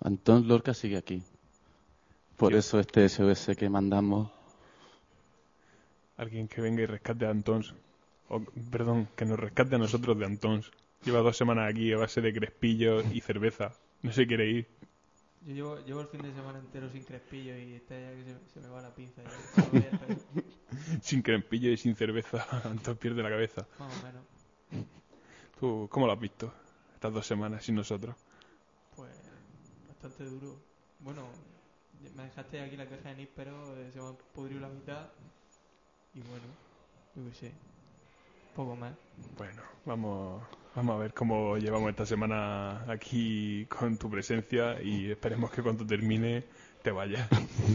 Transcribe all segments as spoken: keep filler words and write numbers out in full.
Antón Lorca sigue aquí. Por Tío. eso este S O S que mandamos... Alguien que venga y rescate a Antons. O, perdón, que nos rescate a nosotros de Antons. Lleva dos semanas aquí a base de crespillos y cerveza. No se quiere ir. Yo llevo, llevo el fin de semana entero sin crespillo y está ya que se, se me va la pinza. Ya. No voy a hacer. Sin crespillo y sin cerveza, Antón pierde la cabeza. Más o menos. ¿Tú cómo lo has visto? Estas dos semanas sin nosotros. Pues bastante duro. Bueno, me dejaste aquí la caja de níspero, eh, se me ha pudrido la mitad. Y bueno, yo qué sé. Poco más. Bueno, vamos, vamos a ver cómo llevamos esta semana aquí con tu presencia y esperemos que cuando termine te vayas.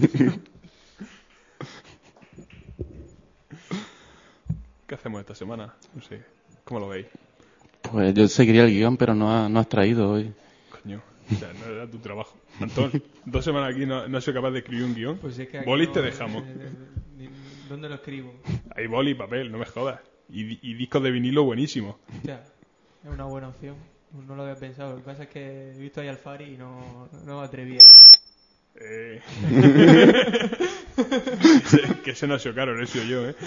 ¿Qué hacemos esta semana? No sé, ¿cómo lo veis? Pues yo seguiría el guión, pero no, ha- no has traído hoy. Coño, o sea, no era tu trabajo. Antón, dos semanas aquí no, no soy capaz de escribir un guión. Pues es que aquí Bolis no- te dejamos. eh, eh, ni- ¿Dónde lo escribo? Hay boli y papel, no me jodas. Y, di- y discos de vinilo buenísimos. Hostia, es una buena opción. No lo había pensado. Lo que pasa es que he visto ahí al Fari y no, no me atrevía. Eh... que, se, que se nos ha caro, no he sido yo, ¿eh?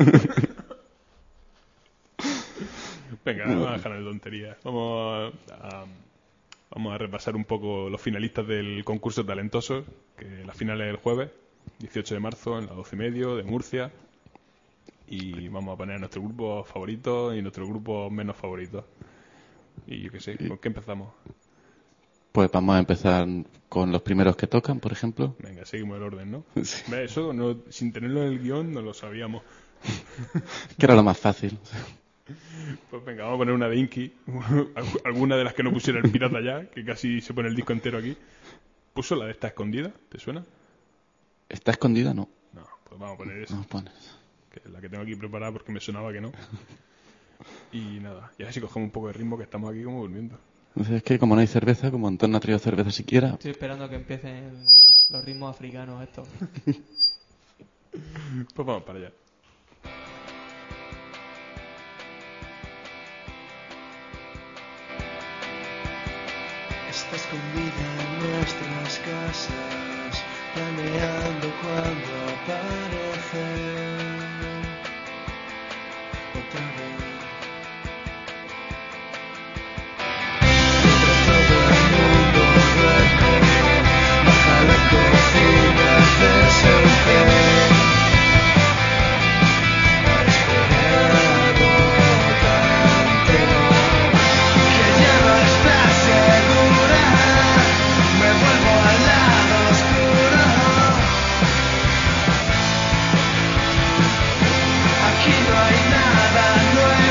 Venga, vamos a dejar de tonterías. Vamos a, a- vamos a repasar un poco los finalistas del concurso Talentosos, que la final es el jueves, dieciocho de marzo, en las doce y medio, de Murcia. Y vamos a poner nuestro grupo favorito y nuestro grupo menos favorito. Y yo qué sé, ¿con qué empezamos? Pues vamos a empezar con los primeros que tocan, por ejemplo. Venga, seguimos el orden, ¿no? Sí. Ve, Eso, no, sin tenerlo en el guión, no lo sabíamos. Que era lo más fácil. Pues venga, vamos a poner una de Inky. Alguna de las que no pusiera el pirata ya, que casi se pone el disco entero aquí. ¿Puso la de esta escondida? ¿Te suena? ¿Está escondida? No. No, pues vamos a poner esa, No pones. que es la que tengo aquí preparada porque me sonaba que no. Y nada, y a ver si cogemos un poco de ritmo, que estamos aquí como durmiendo. Entonces es que como no hay cerveza, como Antón no ha traído cerveza siquiera, Estoy esperando a que empiecen los ritmos africanos estos. Pues vamos para allá. Está escondida en nuestras casas, planeando cuando aparece otra vez. Mientras todo el mundo duerme, baja a la cocina a hacerse un té. Ha esperado tanto que ya no está segura. Me vuelvo al lado oscuro. Aquí no hay nada nuevo.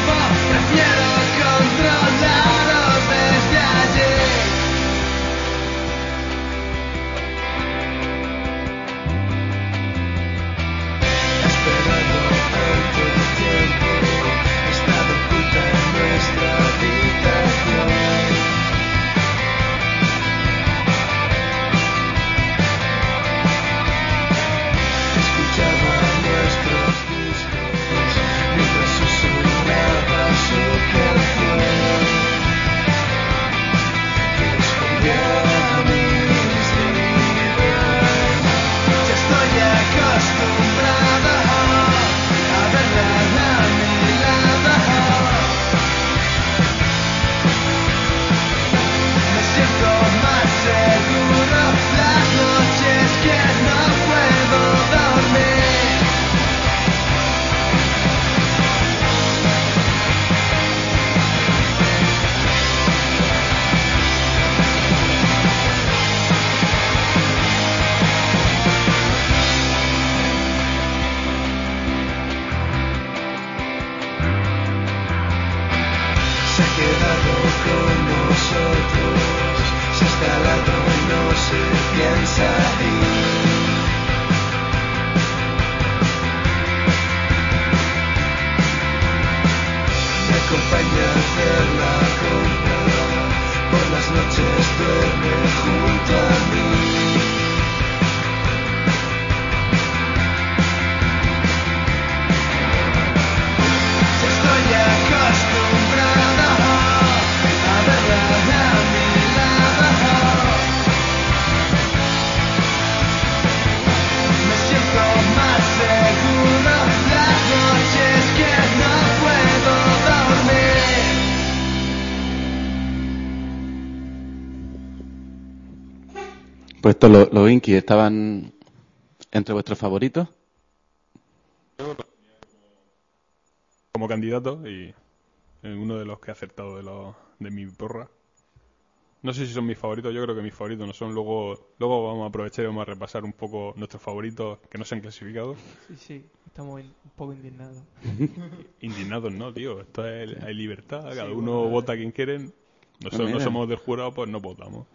Pues todos los, los Inky estaban entre vuestros favoritos. Como candidato y uno de los que he acertado de los de mi porra. No sé si son mis favoritos, yo creo que mis favoritos no son. Luego luego vamos a aprovechar y vamos a repasar un poco nuestros favoritos que no se han clasificado. Sí, sí, estamos in- un poco indignados. Indignados, ¿no, tío? Esto es, hay libertad, cada Sí, uno bueno, vota a quien quieren. No, so- no mira. somos del jurado, pues no votamos.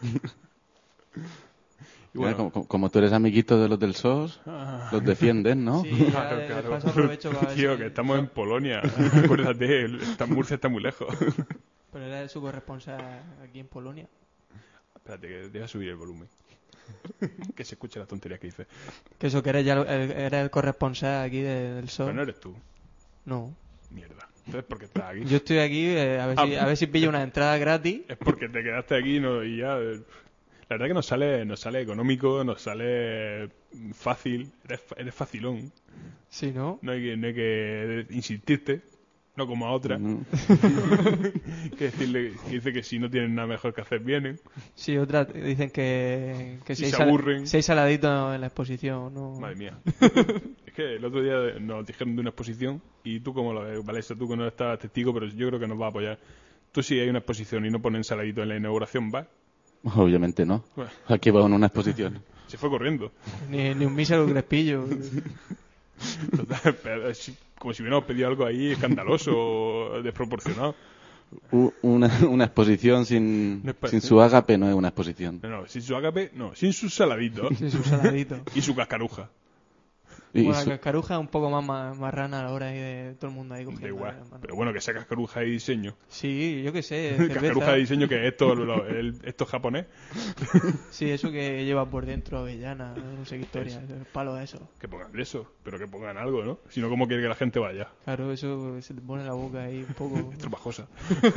Y Mira, bueno, como, como tú eres amiguito de los del S O S, ah, los defiendes, ¿no? Sí, ya claro, de- de claro. paso aprovecho para ver Tío, si- que estamos en Polonia. Acuérdate, el- está- Murcia está muy lejos. Pero era su corresponsal aquí en Polonia. Espérate, que deja subir el volumen. Que se escuche las tonterías que dice. Que eso que eres ya el, era el corresponsal aquí de- del S O Pero S. no eres tú. No. Mierda. Entonces, ¿por qué estás aquí? Yo estoy aquí eh, a ver Ah. si a ver si pillo una entrada gratis. Es porque te quedaste aquí no, y ya... eh, La verdad que nos sale, nos sale económico, nos sale fácil. Eres, fa- eres facilón. Sí, ¿no? No hay que, no hay que insistirte. No como a otra. Mm. Que decirle que dice que si no tienen nada mejor que hacer vienen. Sí, otras dicen que, que Y si, hay se sal- aburren. si hay saladito en la exposición, ¿no? Madre mía. Es que el otro día nos dijeron de una exposición y tú como lo ves, Valesa, tú que no estabas testigo, pero yo creo que nos va a apoyar. Tú si hay una exposición y no ponen saladito en la inauguración, ¿vas? Obviamente no. Bueno, Aquí va en una exposición. se fue corriendo. Ni, ni un mísero crespillo. Total, pero es como si hubiéramos pedido algo ahí escandaloso, desproporcionado. U- Una, una exposición sin, No es pa- sin su ágape no es una exposición. No, no, sin su agape, no, sin su saladito Sí, su saladito. y su cascaruja. Y, y Bueno, su- la cascaruja es un poco más ma- marrana a la hora ahí de todo el mundo ahí Da cogiendo. igual. la mano. Pero bueno, que sea cascaruja de diseño. Sí, yo qué sé, Cascaruja cerveza. de diseño que es esto, lo- el- esto es japonés. Sí, eso que lleva por dentro avellana, no sé qué historia, el palo eso. Que pongan eso, pero que pongan algo, ¿no? Si no, ¿cómo quiere que la gente vaya? Claro, eso se te pone en la boca ahí un poco. Es trabajosa.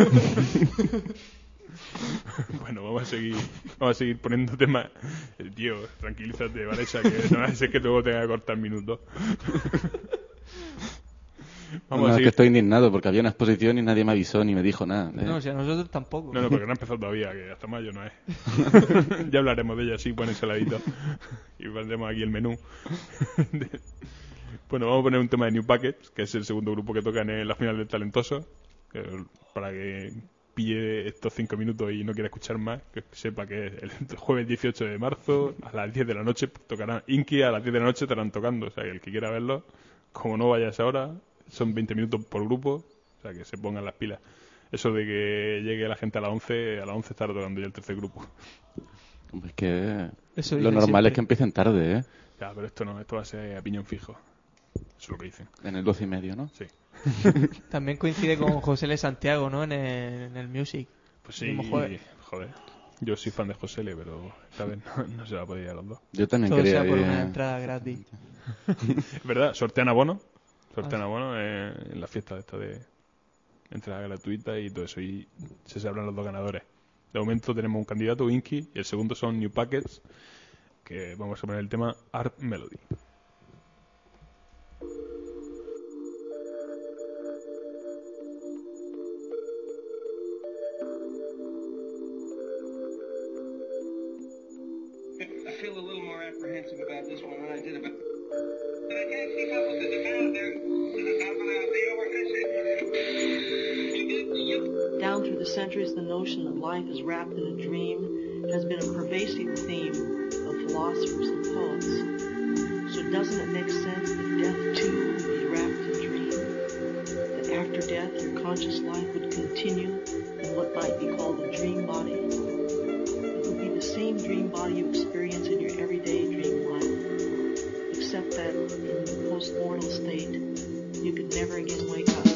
Bueno, vamos a seguir vamos a seguir poniendo temas. El tío, tranquilízate, Vanessa, que no va a ser que luego tenga que cortar minutos. Vamos no, a es que seguir. estoy indignado porque había una exposición y nadie me avisó ni me dijo nada. ¿eh? No, o sea, nosotros tampoco. No, no, porque no ha empezado todavía, que hasta mayo no es. Ya hablaremos de ella, sí, pon ensaladito. Y pondremos aquí el menú. Bueno, vamos a poner un tema de New Packets, que es el segundo grupo que tocan en la final del Talentoso. Que para que pille estos cinco minutos y no quiera escuchar más, que sepa que el jueves dieciocho de marzo a las diez de la noche tocarán Inky, a las diez de la noche estarán tocando. O sea, que el que quiera verlo, como no vaya a esa hora, son veinte minutos por grupo, o sea, que se pongan las pilas. Eso de que llegue la gente a las once, a las once estará tocando ya el tercer grupo. Es que Eso lo dicen normal siempre. es que empiecen tarde, ¿eh? Ya, pero esto no, esto va a ser a piñón fijo. Eso es lo que dicen. En el doce y medio, ¿no? Sí. También coincide con José L. Santiago, ¿no? En el, en el Music. Pues sí, Mismo jueves. joder. Yo soy fan de José L, pero esta vez no, no se va a poder ir a los dos. Yo también Todo quería sea por ir, una eh, entrada gratis. Es verdad, sortean abonos. Sortean Ah, sí. abonos eh, en la fiesta de esta de entrada gratuita y todo eso. Y se sabrán los dos ganadores. De momento tenemos un candidato, Inky, y el segundo son New Packets, que vamos a poner el tema Art Melody. I feel a little more apprehensive about this one than I did about. I can't keep up with the demand there. Down through the centuries, the notion that life is wrapped in a dream has been a pervasive theme of philosophers and poets. So doesn't it make sense that death too would be wrapped in a dream? That after death, your conscious life would continue in what might be called a dream body? It would be the same dream body you experience in your everyday dream life, except that in the post-mortal state, you could never again wake up.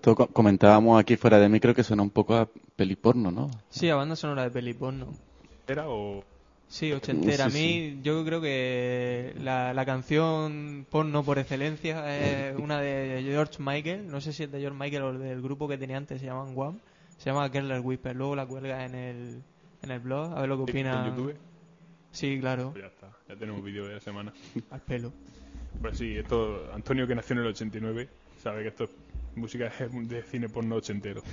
esto co- comentábamos aquí fuera de micro que suena un poco a peli porno, ¿no? Sí, a banda sonora de peli porno. ¿Era o...? Sí, ochentera. Sí, A mí, yo creo que la, la canción porno por excelencia es una de George Michael. No sé si es de George Michael o el del grupo que tenía antes, se llaman Wham. Se llama Girl Whisper. Luego la cuelga en el, en el blog, a ver lo que opinan. ¿En YouTube? Sí, claro, Pues ya está, ya tenemos vídeo de la semana. al pelo. Pues sí, esto, Antonio, que nació en el ochenta y nueve, sabe que esto es música de cine porno ochentero.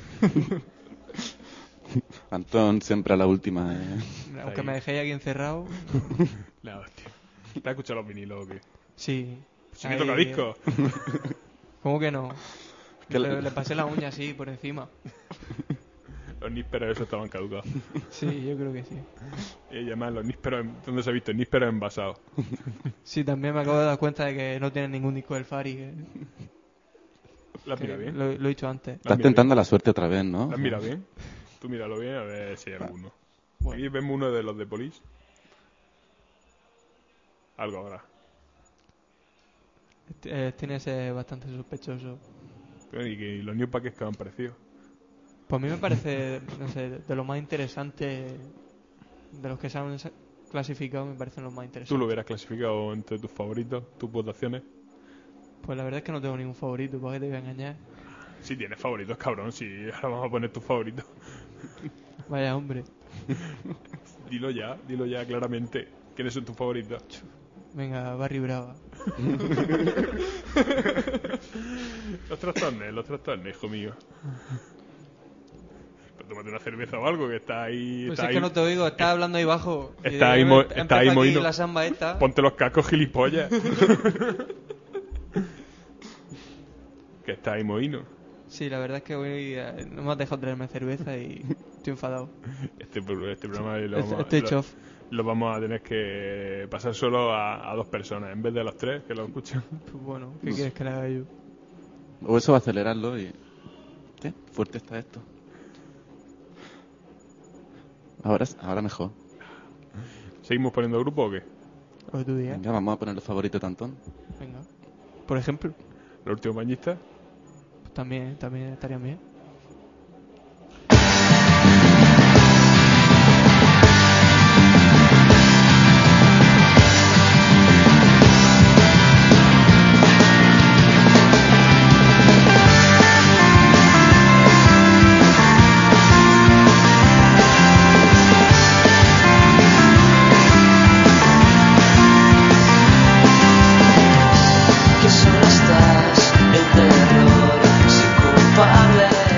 Antón siempre a la última. ¿eh? Aunque ahí. me dejéis aquí encerrado, La hostia. ¿Te has escuchado los vinilos o qué? sí. Sí que Ahí, toca disco. ¿Cómo que no? Que le, le- le pasé la uña así por encima. Los nísperos esos estaban caducados. Sí, yo creo que sí. Y además los nísperos, en- ¿dónde se ha visto? Nísperos envasados. Sí, también me acabo de dar cuenta de que no tienen ningún disco del Fari. Que, ¿La has que mirado bien? lo, lo he dicho antes. Estás mira tentando la suerte otra vez, ¿no? ¿La has mirado bien? Tú míralo bien a ver si hay alguno. Bueno. Aquí vemos uno de los de Police. Algo habrá. Eh, tiene ese bastante sospechoso. Pero Y, que, y los New Packets que han parecido. Pues a mí me parece, no sé, de lo más interesante de los que se han sa- clasificado, me parecen los más interesantes. ¿Tú lo hubieras clasificado entre tus favoritos, tus votaciones? Pues la verdad es que no tengo ningún favorito, ¿para qué te voy a engañar? Si tienes favoritos, cabrón, si ahora vamos a poner tus favoritos. Vaya hombre. Dilo ya, dilo ya claramente. ¿Quiénes son tus favoritos? Venga, Barry Brava. Los trastornes, los trastornes, hijo mío. Pero tómate una cerveza o algo, que está ahí... Pues está es ahí. que no te oigo, estás hablando ahí bajo. Y Está de- ahí mo- empieza está ahí aquí mohino. la samba esta. Ponte los cascos, gilipollas. Que está ahí mohino. Sí, la verdad es que hoy eh, no me has dejado traerme cerveza y estoy enfadado. Este, pro- este programa lo Est- vamos, Estoy lo- chof. lo vamos a tener que pasar solo a, a dos personas, en vez de a los tres que lo escuchan. Pues bueno, ¿qué quieres que le haga yo? O eso va a acelerarlo y... ¿Qué? Fuerte está esto. Ahora, ahora mejor. ¿Seguimos poniendo grupo o qué? Lo que tú digas. Venga, vamos a poner los favoritos de Antón. Venga. Por ejemplo, ¿Los últimos bañistas? pues también, también estaría bien. Que solo estás en terror sin culpable.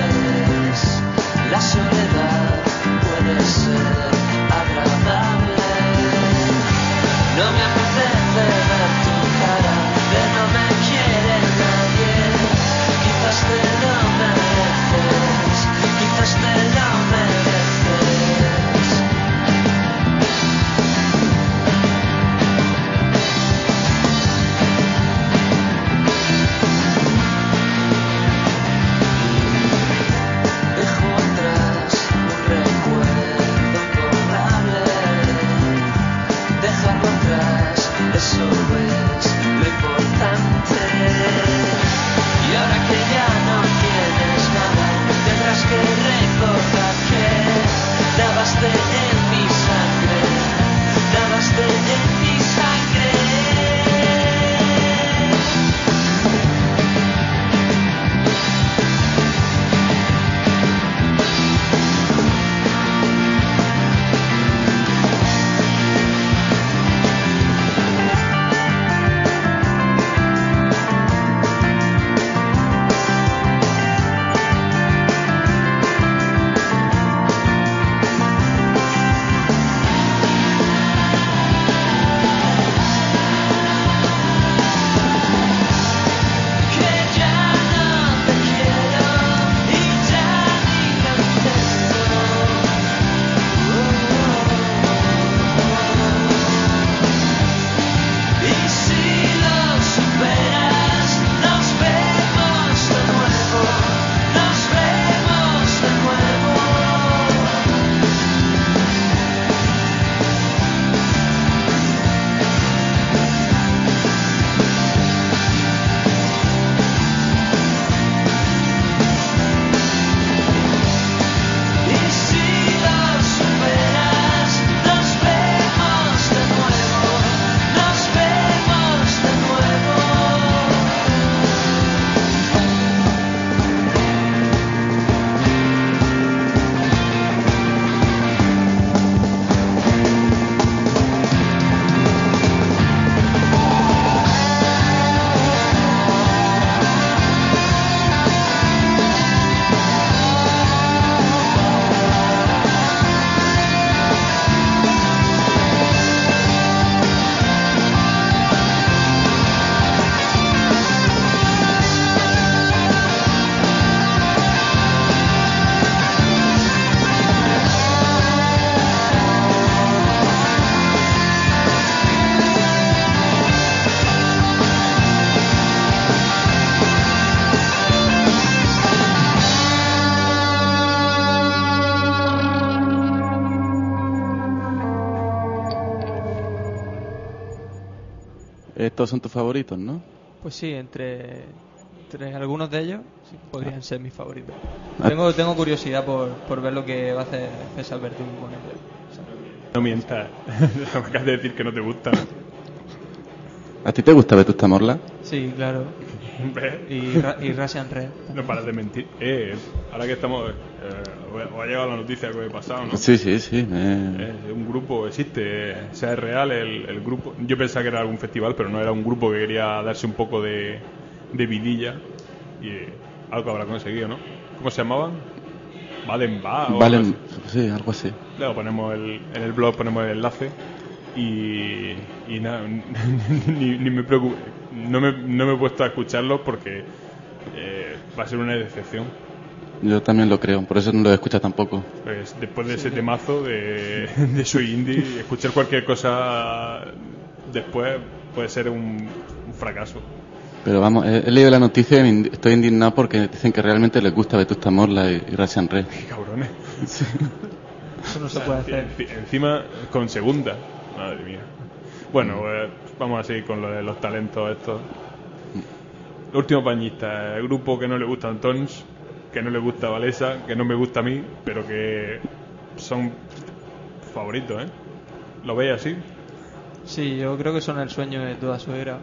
Estos son tus favoritos, ¿no? Pues sí, entre, entre algunos de ellos sí, podrían ser mis favoritos. Ah. Tengo, tengo curiosidad por, por ver lo que va a hacer César Verdugo con ellos. O sea, No mientas. Me acabas de decir que no te gusta. ¿A ti te gusta Vetusta Morla? sí, claro. ¿Ves? Y, Ra- y Russian Red. No paras de mentir. Eh, ahora que estamos... Eh, os ha llegado la noticia que he pasado, ¿no? Sí, sí, sí. me- Eh, un grupo existe, o sea, es real el, el grupo. Yo pensaba que era algún festival, pero no, era un grupo que quería darse un poco de, de vidilla y eh, algo habrá conseguido, ¿no? ¿Cómo se llamaban? Valen Va o Valen, algo así. sí, algo así. Luego ponemos el, en el blog ponemos el enlace y, y nada, ni, ni me preocupo, no me, no me he puesto a escucharlo porque eh, va a ser una decepción. Yo también lo creo, por eso no lo escuchas tampoco. Pues después de ese temazo de, de Soy Indie, escuchar cualquier cosa después puede ser un, un fracaso. Pero vamos, he, he leído la noticia y me indi- estoy indignado porque dicen que realmente les gusta Vetusta Morla y, y Russian Red. Qué cabrones. Eso no se puede hacer. Enci- Encima con segunda. Madre mía. Bueno, pues, vamos a seguir con lo de los talentos estos. El último pañista, el grupo que no le gusta a Antons, que no le gusta a Valesa, que no me gusta a mí, pero que son favoritos, ¿eh? ¿Lo veis así? Sí, yo creo que son el sueño de toda su era.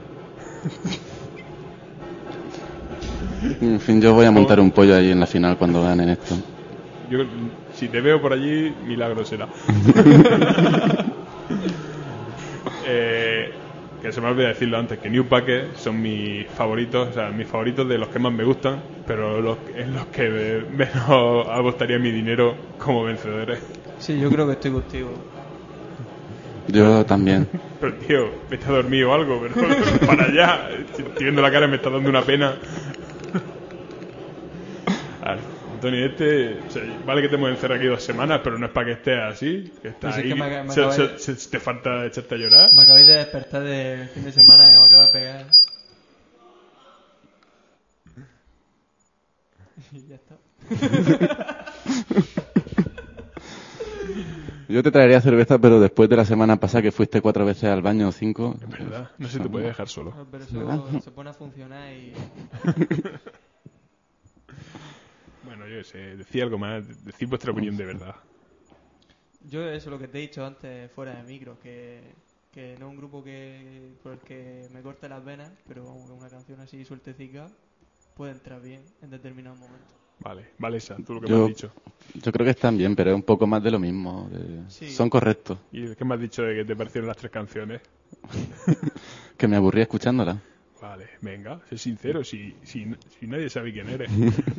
En fin, yo voy a montar un pollo ahí en la final cuando ganen esto. Yo, si te veo por allí, milagro será. eh, que se me olvidó decirlo antes, que New Packet son mis favoritos, o sea, mis favoritos de los que más me gustan, pero los, en los que menos apostaría mi dinero como vencedores. Sí, yo creo que estoy contigo. Yo también. Pero tío, vete a dormir o algo, pero para allá, estoy viendo la cara me está dando una pena. A ver, Antonio, este, o sea, vale que te hemos encerrado aquí dos semanas, pero no es para que estés así, que estás Pues es ahí, que me acaba- me se- acaba se- de- se- se te falta echarte a llorar. Me acabáis de despertar del fin de semana y me acabo de pegar. Y ya está. Yo te traería cerveza, pero después de la semana pasada que fuiste cuatro veces al baño o cinco... Es verdad, no se te puede dejar solo. Pero eso se pone a funcionar y... Bueno, yo qué sé, decía algo más, decid vuestra opinión de verdad. Yo eso lo que te he dicho antes fuera de micro, que, que no es un grupo que por el que me corte las venas, pero vamos, una canción así sueltecica puede entrar bien en determinados momentos. Vale, vale esa, tú lo que Yo- me has dicho. Yo creo que están bien, pero es un poco más de lo mismo. de- Sí. Son correctos. ¿Y qué me has dicho de que te parecieron las tres canciones? Que me aburrí escuchándola. Vale, venga, sé sincero, si, si, si nadie sabe quién eres.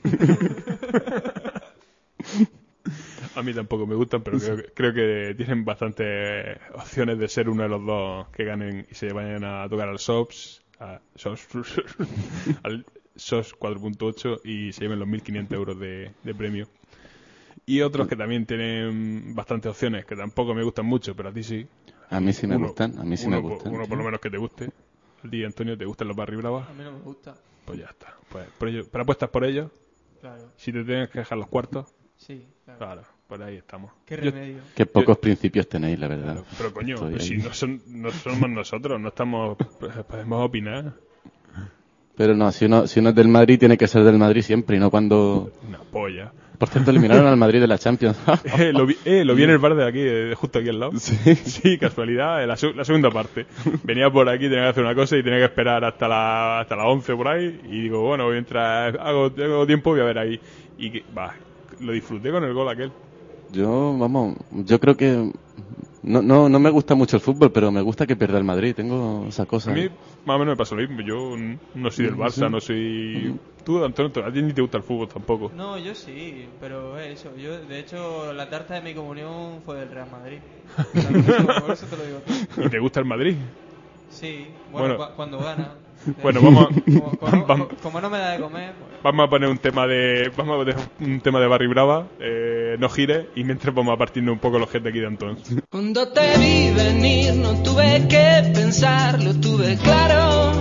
A mí tampoco me gustan, pero creo, que- creo que tienen bastantes opciones de ser uno de los dos que ganen y se vayan a tocar al S O P S, a S O P S al S O S cuatro punto ocho y se lleven los mil quinientos euros de, de premio. Y otros que también tienen bastantes opciones, que tampoco me gustan mucho, pero a ti sí. A mí sí me Uno- gustan, a mí sí uno me por- gustan. Uno sí. por lo menos que te guste. ¿A ti, Antonio, te gustan los Barry Bravas? A mí no me gusta. Pues ya está. Pues por ello, pero apuestas por ellos. Claro, Si te tienes que dejar los cuartos, sí, claro. claro, por ahí estamos. Qué Yo- remedio. Qué pocos principios tenéis, la verdad. Claro, pero coño, Estoy pues ahí. si no, son, no somos nosotros, no estamos, pues, podemos opinar. Pero no, si uno, si uno es del Madrid, tiene que ser del Madrid siempre, y no cuando... Una polla. Por cierto, eliminaron al Madrid de la Champions. Eh, lo vi, eh, lo vi en el bar de aquí, eh, justo aquí al lado. Sí. Sí, casualidad, eh, la, se- la segunda parte. Venía por aquí, tenía que hacer una cosa y tenía que esperar hasta la, hasta las once por ahí. Y digo, bueno, mientras hago, hago tiempo voy a ver ahí. Y que, va, lo disfruté con el gol aquel. Yo, vamos, yo creo que... No, no, no me gusta mucho el fútbol, pero me gusta que pierda el Madrid. Tengo esa cosa. A mí más o menos me pasó lo mismo. Yo n- no soy del Barça, Sí. no soy... Tú, Antonio, a ti ni te gusta el fútbol tampoco. No, yo sí, pero es eso. Yo, de hecho, la tarta de mi comunión fue del Real Madrid. O sea, por, eso, por eso te lo digo todo. ¿Y te gusta el Madrid? Sí, bueno, Bueno. cu- cuando gana. Bueno, vamos a, Como, como- vam- como no me da de comer, pues, vamos a poner un tema de vamos a poner un tema de Barry Brava, eh, no gires, y mientras vamos a partirnos un poco los jets de aquí de Antón. Cuando te vi venir no tuve que pensarlo, tuve claro.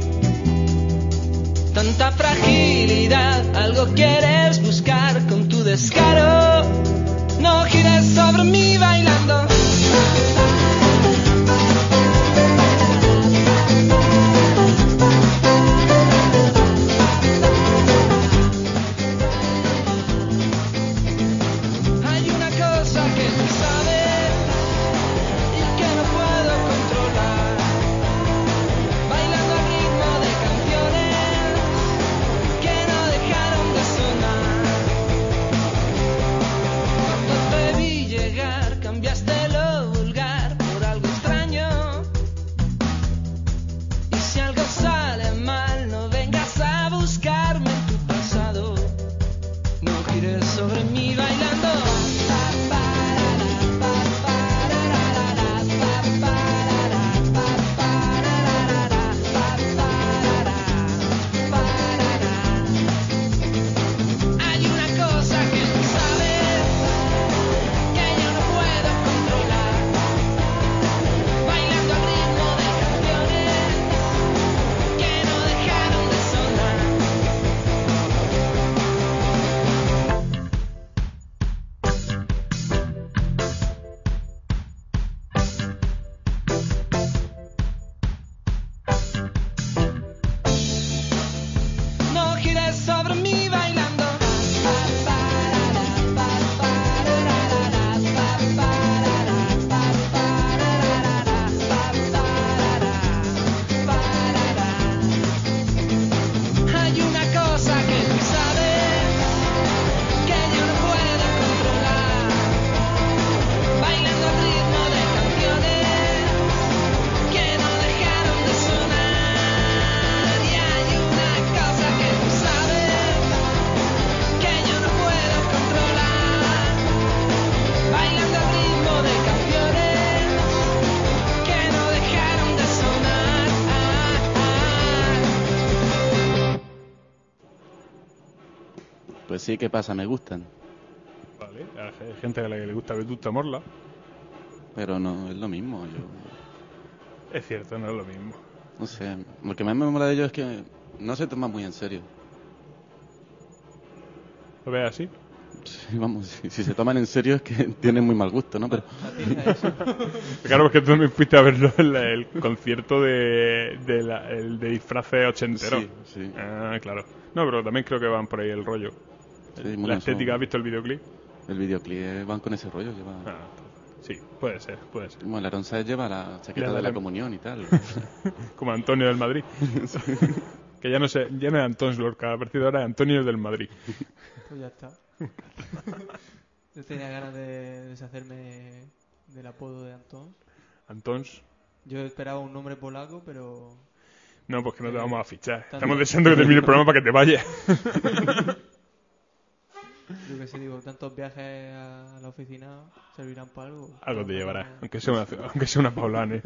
Tanta fragilidad, algo quieres buscar con tu descaro. No gires sobre mí bailando. sí, ¿qué pasa? Me gustan. Vale, hay gente a la que le gusta Vetusta Morla. Pero no, es lo mismo. Yo Es cierto, no es lo mismo. no sé, lo que más me mola de ellos es que no se toman muy en serio. ¿Lo ves así? Sí, vamos, si, si se toman en serio es que tienen muy mal gusto, ¿no? Pero La tija eso. Claro, porque tú también fuiste a verlo en la- el concierto de, de, la- el de disfraces ochentero. sí, sí. Ah, claro. No, pero también creo que van por ahí el rollo. Sí, La bueno, estética, eso- ¿has visto el videoclip? El videoclip eh, van con ese rollo. Lleva, Ah, sí, puede ser, puede ser. Como el Aaron Sáez lleva la chaqueta La- de la la- comunión y tal. Como Antonio del Madrid. Que ya no sé, ya no es Antón Lorca, a partir de ahora es Antonio del Madrid. Pues ya está. Yo tenía ganas de deshacerme del apodo de Antón. Antons. Yo esperaba un nombre polaco, pero No, pues que no te vamos a fichar. Tanto- Estamos deseando que termine el programa para que te vayas. yo que sé, digo, tantos viajes a la oficina servirán para algo. Algo te llevará, aunque sea una, aunque sea una paulane.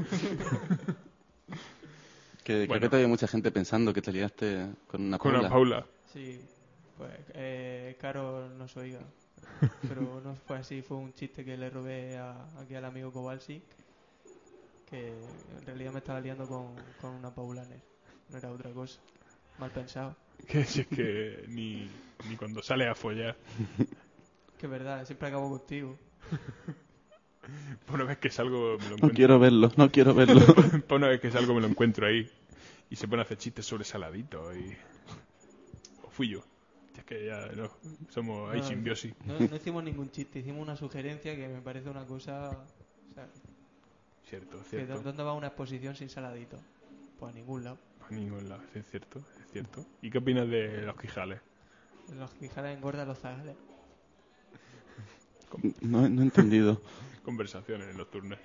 Que Bueno. creo que todavía hay mucha gente pensando que te liaste con una Con Paula. una Paula. Sí, pues eh, Caro no se oiga. Pero no fue así, fue un chiste que le robé a, aquí al amigo Kowalski, que en realidad me estaba liando con, con una Paulaner. No era otra cosa. Mal pensado. Que si es que ni, ni cuando sales a follar. Que es verdad, siempre acabo contigo. Por una vez que salgo me lo No encuentro. quiero verlo, no quiero verlo. Por una vez que salgo me lo encuentro ahí. Y se pone a hacer chistes sobre saladito y... O fui yo. Es que ya no, somos ahí No, simbiosis. No, no hicimos ningún chiste, hicimos una sugerencia que me parece una cosa... O sea, Cierto, que cierto. ¿dó- ¿dónde va una exposición sin saladito? Pues a ningún lado. A ningún lado, sí, es cierto, es cierto. ¿Y qué opinas de los Quijales? Los Quijales engordan los zagales. No, no he entendido. Conversaciones nocturnas.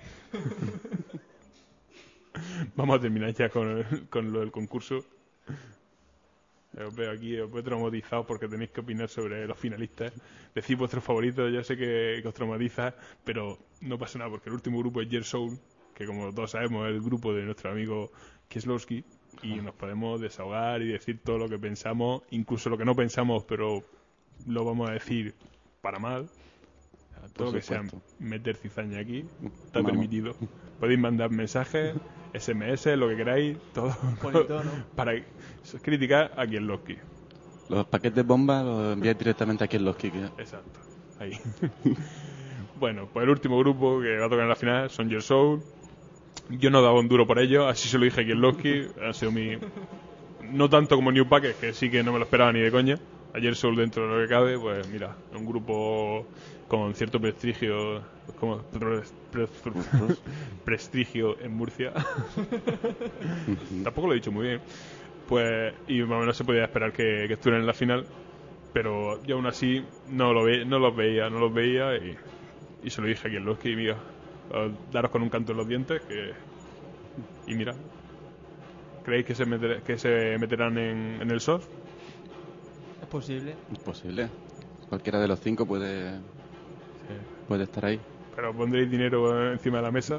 Vamos a terminar ya con, con lo del concurso. Eh, Os veo aquí, os veo traumatizados porque tenéis que opinar sobre los finalistas. Decid vuestros favoritos, yo sé que, que os traumatiza, pero no pasa nada porque el último grupo es Yer Soul, que como todos sabemos es el grupo de nuestro amigo Kieslowski, y nos podemos desahogar y decir todo lo que pensamos, incluso lo que no pensamos, pero lo vamos a decir para mal. O sea, todo lo que sea supuesto. meter cizaña aquí está Vamos. permitido. Podéis mandar mensajes, S M S, lo que queráis, todo Politono. para criticar a Kieslowski. Los paquetes bomba los envías directamente aquí en los Kikis. Exacto, ahí. Bueno, pues el último grupo que va a tocar en la final son Your Soul. Yo no daba un duro por ellos, así se lo dije a Kieslowski. Ha sido mi... No tanto como New Packers, que sí que no me lo esperaba ni de coña. A Your Soul, dentro de lo que cabe, pues mira, un grupo con cierto prestigio, como pre- pre- pre- prestigio en Murcia. Tampoco lo he dicho muy bien. Pues, y más o menos se podía esperar que, que estuvieran en la final, pero yo aún así no lo ve, no los veía, no los veía y, y se lo dije a Kieslowski, y mira, eh, daros con un canto en los dientes que, y mira, ¿creéis que se, meter- que se meterán en, en el S O S? Es posible. Es posible. Cualquiera de los cinco puede, puede estar ahí. Pero pondréis dinero encima de la mesa.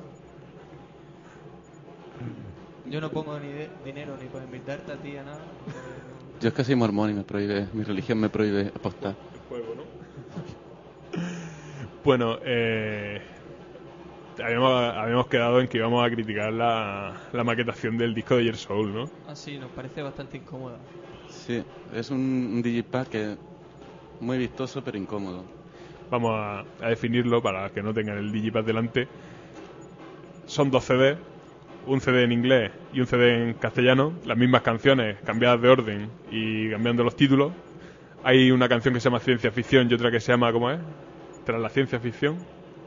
Yo no pongo ni de- dinero ni para invitarte a ti a nada. porque no- Yo es que soy mormón y me prohíbe, mi religión me prohíbe apostar. El juego, ¿no? Bueno, eh, habíamos, habíamos quedado en que íbamos a criticar la, la maquetación del disco de Yer Soul, ¿no? Ah, sí, nos parece bastante incómoda. Sí, es un, un digipad que muy vistoso pero incómodo. Vamos a, a definirlo para que no tengan el digipad delante. Son dos C Ds, un C D en inglés y un C D en castellano, las mismas canciones cambiadas de orden y cambiando los títulos. Hay una canción que se llama Ciencia Ficción y otra que se llama, ¿cómo es? Tras la Ciencia Ficción.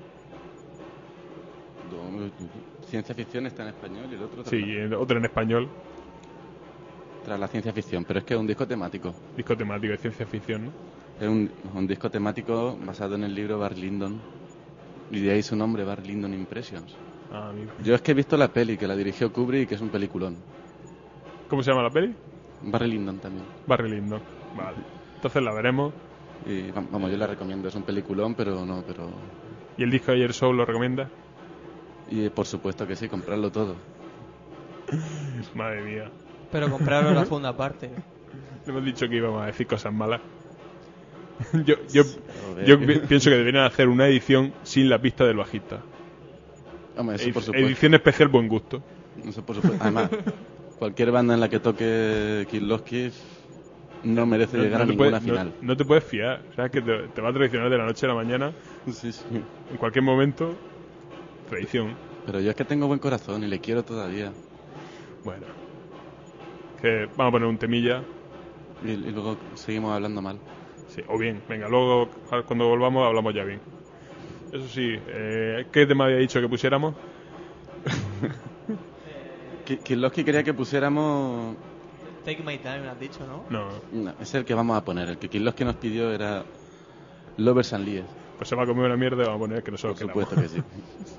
Ciencia ficción está en español y el otro tras, Sí, y otra en español, tras la ciencia ficción, pero es que es un disco temático. disco temático de ciencia ficción, ¿no? Es un, un disco temático basado en el libro Barry Lyndon y de ahí su nombre, Barry Lyndon Impressions. Ah, amigo. Yo es que he visto la peli que la dirigió Kubrick, que es un peliculón. ¿Cómo se llama la peli? Barry Lyndon también. Barry Lyndon. Vale. Entonces la veremos. Y vam- vamos, yo la recomiendo, es un peliculón, pero no, pero... ¿Y el disco de Yer Soul lo recomienda? Y por supuesto que sí, comprarlo todo. Madre mía. Pero compraron la funda aparte. Le hemos dicho que íbamos a decir cosas malas. yo yo, Joder. yo pi- pienso que deberían hacer una edición sin la pista del bajista. Hombre, eso Edi- por supuesto. edición especial buen gusto. Eso por supuesto. Además, cualquier banda en la que toque Kidlowski no merece No, llegar no a te ninguna puedes, final. No, no te puedes fiar. O sea, es que te, te va a traicionar de la noche a la mañana. Sí, sí. En cualquier momento, traición. Pero yo es que tengo buen corazón y le quiero todavía. Bueno. Que vamos a poner un temilla. Y, y luego seguimos hablando mal. Sí, o bien, venga, luego cuando volvamos hablamos ya bien. Eso sí, eh, ¿qué tema había dicho que pusiéramos? Ki- Kidlowski quería que pusiéramos... Take My Time, has dicho, ¿no? No, No, es el que vamos a poner. El que Kidlowski nos pidió era Lovers and Lies. pues se va a comer una mierda y vamos a poner que Por nosotros supuesto queramos. que sí.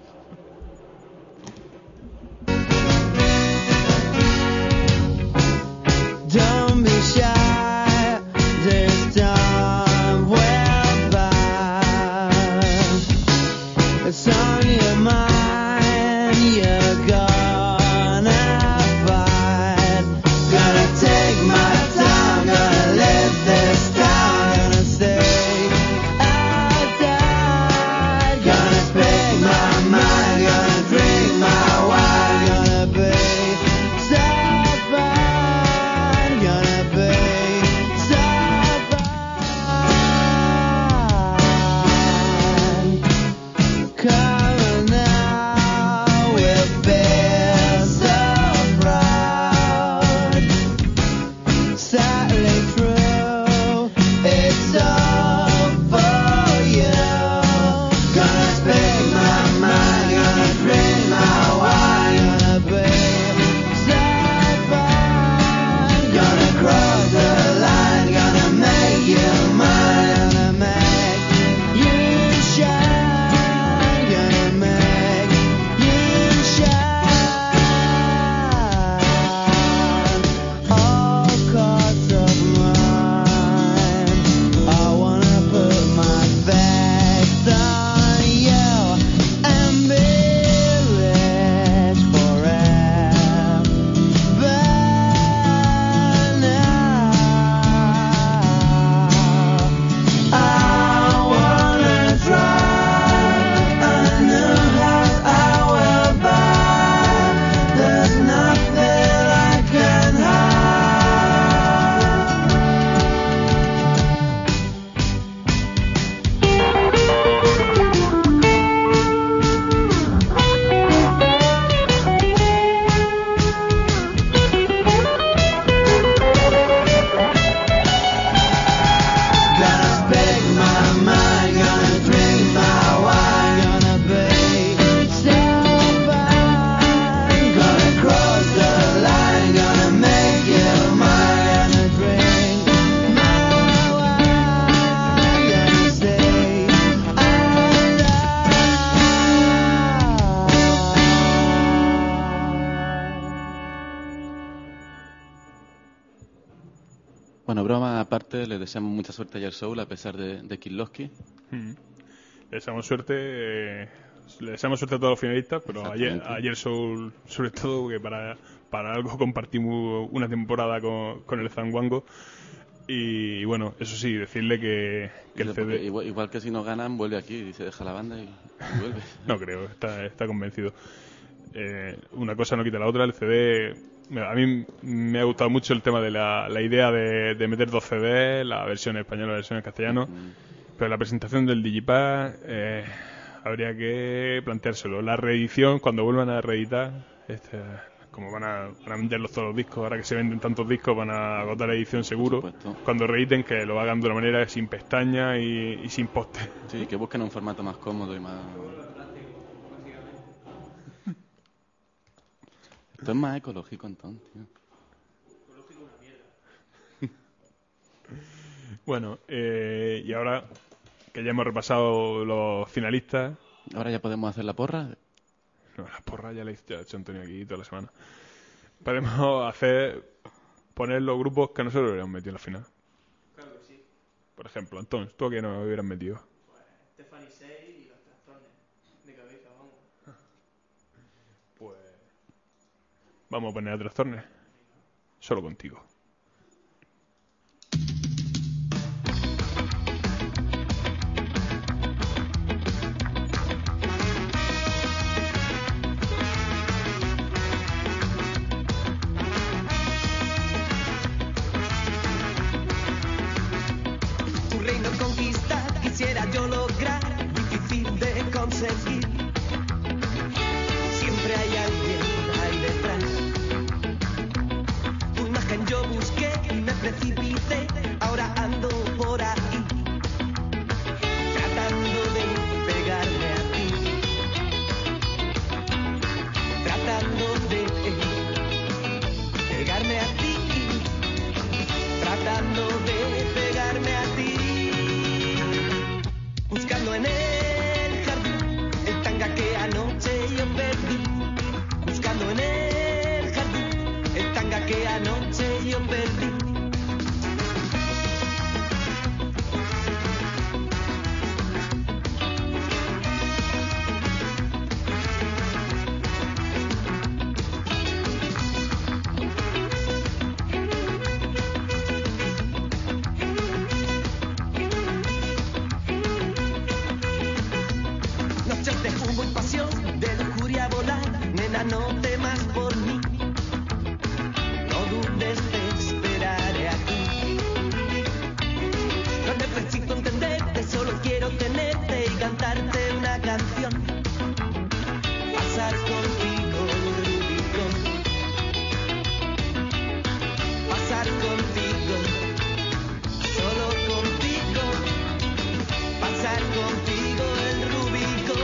Don't be shy, this time will pass. It's on your mind, you're gonna fight. Gonna take my time, gonna live this down, gonna stay outside. Gonna speak my mind, gonna drink my wine, gonna be so fine, gonna be so fine. Coming now, we'll feel so proud. Sadly true, it's all for you. Gonna speak my mind, gonna drink my wine, gonna be so fine. Gonna cross the line, gonna make you mine, gonna make you shine, gonna make you shine. All cause of mine, I wanna put my face on you and be rich forever. Now I wanna drive a new house I will buy. There's nothing I can hide. Gonna speak my mind, gonna drink my wine, gonna be so fine. Gonna cross the line, gonna make you mine, gonna drink my wine, gonna stay Bueno, broma aparte, le deseamos mucha suerte a Ayer Soul a pesar de, de Kidlowski. Mm. Le deseamos suerte, eh, le deseamos suerte a todos los finalistas, pero ayer, Exactamente. ayer Soul, sobre todo, que para, para algo compartimos una temporada con, con el Zanguango. Y bueno, eso sí, decirle que, que el Porque C D... igual, igual que si no ganan, vuelve aquí y dice deja la banda y, y vuelve. No creo, está, está convencido. Eh, una cosa no quita la otra, el C D... A mí me ha gustado mucho el tema de la, la idea de, de meter dos C D, la versión española y la versión en castellano, Mm. pero la presentación del Digipack eh, habría que planteárselo. La reedición, cuando vuelvan a reeditar, este, como van a, van a venderlos todos los discos, ahora que se venden tantos discos, van a agotar la edición seguro. Por supuesto. Cuando reediten, que lo hagan de una manera sin pestañas y, y sin poste. Sí, que busquen un formato más cómodo y más... Esto es más ecológico entonces, tío. Bueno, eh, y ahora que ya hemos repasado los finalistas, Ahora ya podemos hacer la porra. no, la porra ya la hizo- ya la ha hecho Antonio aquí toda la semana. Podemos hacer, poner los grupos que nosotros hubiéramos metido en la final. Claro que sí. Por ejemplo, Antón, ¿tú a qué nos hubieras metido? Stephanie seis y los trastornos. De cabeza, vamos. Pues vamos a poner a Trastornes. Solo contigo. ya no temas por mí. No dudes, te esperaré aquí. No necesito entenderte, solo quiero tenerte y cantarte una canción. Pasar contigo el Rubicón. Pasar contigo, solo contigo. Pasar contigo el Rubicón.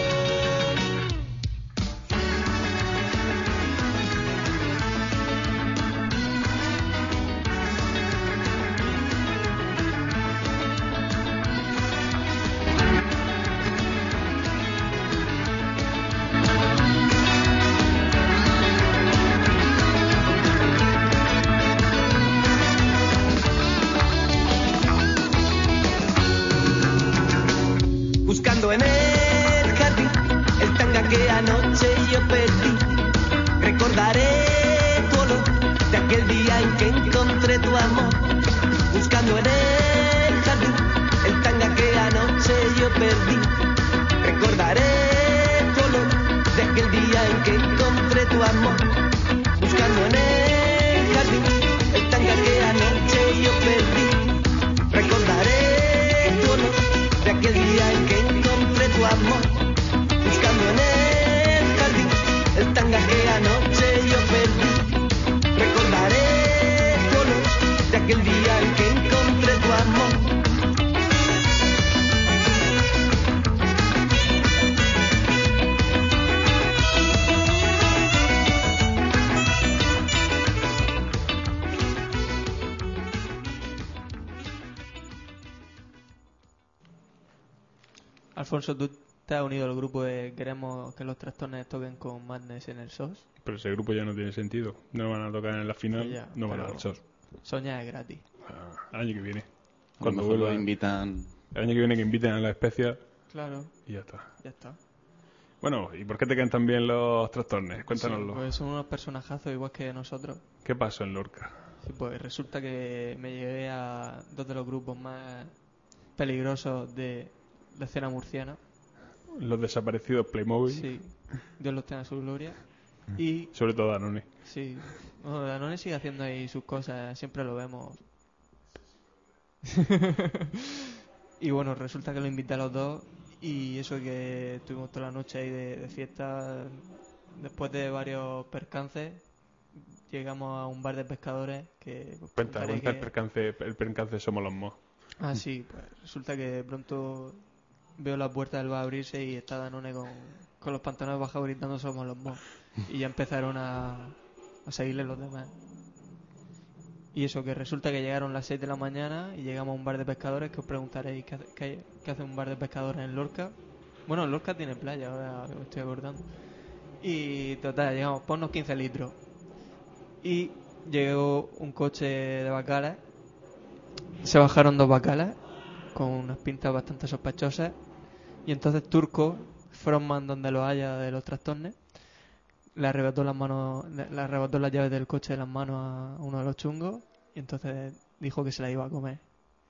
Buscando en el jardín el tanga que anoche yo perdí. Recordaré tu olor de aquel día en que encontré tu amor. Buscando en el jardín el tanga que anoche yo perdí. Recordaré tu olor de aquel día en que encontré tu amor. Buscando en el jardín el tanga que anoche yo perdí. Recordaré tu olor de aquel día en que encontré tu amor. Buscando en el jardín el tanga que anoche yo perdí. Recordaré tu olor de aquel día en que encontré tu amor. Alfonso, ¿tú te has unido al grupo de queremos que los Trastornes toquen con Madness en el S O S? Pero ese grupo ya no tiene sentido. No van a tocar en la final, Sí, ya, no van a pero- dar shows. Soñar es gratis. Ah, el año que viene. A lo Cuando mejor lo vuelvan. invitan. El año que viene que inviten a la especia Claro, y ya está. ya está. Bueno, ¿y por qué te caen tan bien los Trastornes? Cuéntanoslo. Sí, pues son unos personajazos igual que nosotros. ¿Qué pasó en Lorca? Sí, pues resulta que me llegué a dos de los grupos más peligrosos de la escena murciana. Los desaparecidos Playmobil, Sí, Dios los tenga en su gloria. Y sobre todo Danone. sí, bueno, Danone sigue haciendo ahí sus cosas, siempre lo vemos. Y bueno, resulta que lo invité a los dos y eso que estuvimos toda la noche ahí de, de fiesta. Después de varios percances llegamos a un bar de pescadores que pues, Cuenta, contaré cuenta el que- percance, el percance somos los mos. Ah, sí, pues resulta que de pronto veo la puerta del bar abrirse y está Danone con, con los pantalones bajados gritando somos los mos. Y ya empezaron a, a seguirle los demás. Y eso, que resulta que llegaron las seis de la mañana y llegamos a un bar de pescadores, que os preguntaréis qué hace, qué, qué hace un bar de pescadores en Lorca. Bueno, Lorca tiene playa, ahora me estoy acordando. Y total, llegamos, ponnos quince litros. Y llegó un coche de bacalas. Se bajaron dos bacalas con unas pintas bastante sospechosas. Y entonces Turco, frontman donde lo haya de los Trastornes, le arrebató las manos, le le arrebató las llaves del coche de las manos a uno de los chungos y entonces dijo que se las iba a comer.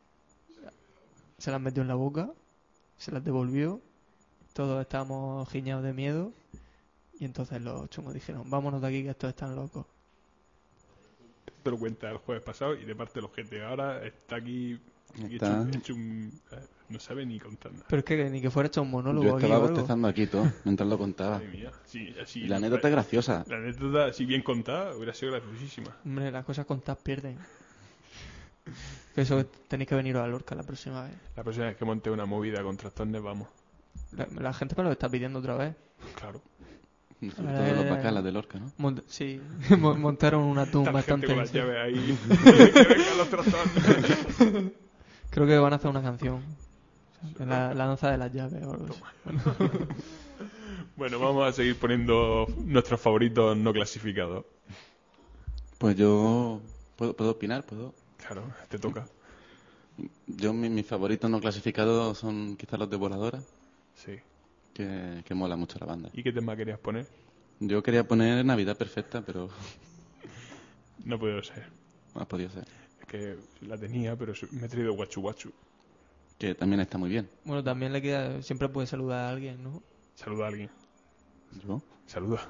Se las metió en la boca, se las devolvió, todos estábamos giñados de miedo y entonces los chungos dijeron, vámonos de aquí que estos están locos. Te lo cuenta el jueves pasado y de parte los gente ahora está aquí, aquí Está. Hecho, hecho un, eh, no sabe ni contar nada. Pero es que ni que fuera hecho un monólogo Yo aquí estaba o algo. bostezando aquí todo, mientras lo contaba. Madre mía, sí, así, Y la anécdota es graciosa. La anécdota, si bien contada, hubiera sido graciosísima. Hombre, las cosas contadas pierden. Que eso tenéis que venir a Lorca la próxima vez. La próxima vez que monte una movida con Trastornes, vamos. La, la gente me lo está pidiendo otra vez. Claro. Sobre Eh, todo los bacalas de Lorca, ¿no? Mont- sí, mo- montaron un atún Tanta gente bastante... con las sí. llaves ahí. Que vengan los Trastornes. Creo que van a hacer una canción. La, la danza de las llaves o algo así. Bueno, vamos a seguir poniendo nuestros favoritos no clasificados. Pues yo... ¿Puedo, puedo opinar? ¿Puedo? Claro, te toca. Yo, mi- mis favoritos no clasificados son quizás los de Voladora, Sí. que, que mola mucho la banda. ¿Y qué tema querías poner? Yo quería poner Navidad Perfecta, pero No puedo ser. no ha podido ser. Es que la tenía, pero me he traído Guachu Guachu. Que también está muy bien. Bueno, también le queda... Siempre puede saludar a alguien, ¿no? Saluda a alguien. ¿Yo? Saluda.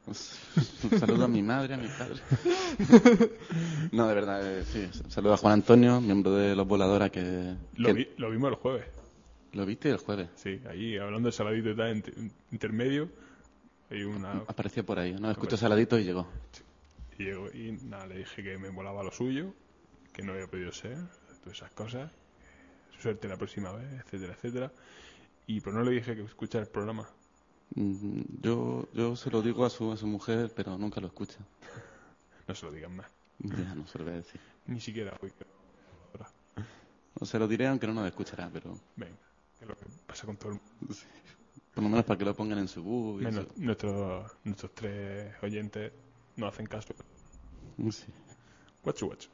Un saludo a mi madre, a mi padre. No, de verdad, eh, sí. Saludo a Juan Antonio, miembro de Los Voladora, que... Lo, que- vi- lo vimos el jueves. ¿Lo viste el jueves? Sí, ahí hablando de Saladito y tal, inter- intermedio, hay una... Apareció por ahí, ¿no? Escuchó Saladito y llegó. Y, llegó- y nada, le dije que me molaba lo suyo, que no había podido ser, todas esas cosas, suerte la próxima vez, etcétera, etcétera. Y pero no le dije que escuchara el programa. Mm, Yo, yo se lo digo a su, a su mujer, pero nunca lo escucha. No se lo digan más, Ya no se lo voy a decir. ni siquiera hoy. Ahora, O se lo diré aunque no nos escuchará, pero venga, que es lo que pasa con todo el mundo. por lo menos para que lo pongan en su bus. y Menos eso. nuestros, nuestros tres oyentes no hacen caso. Sí. Guacho, guacho.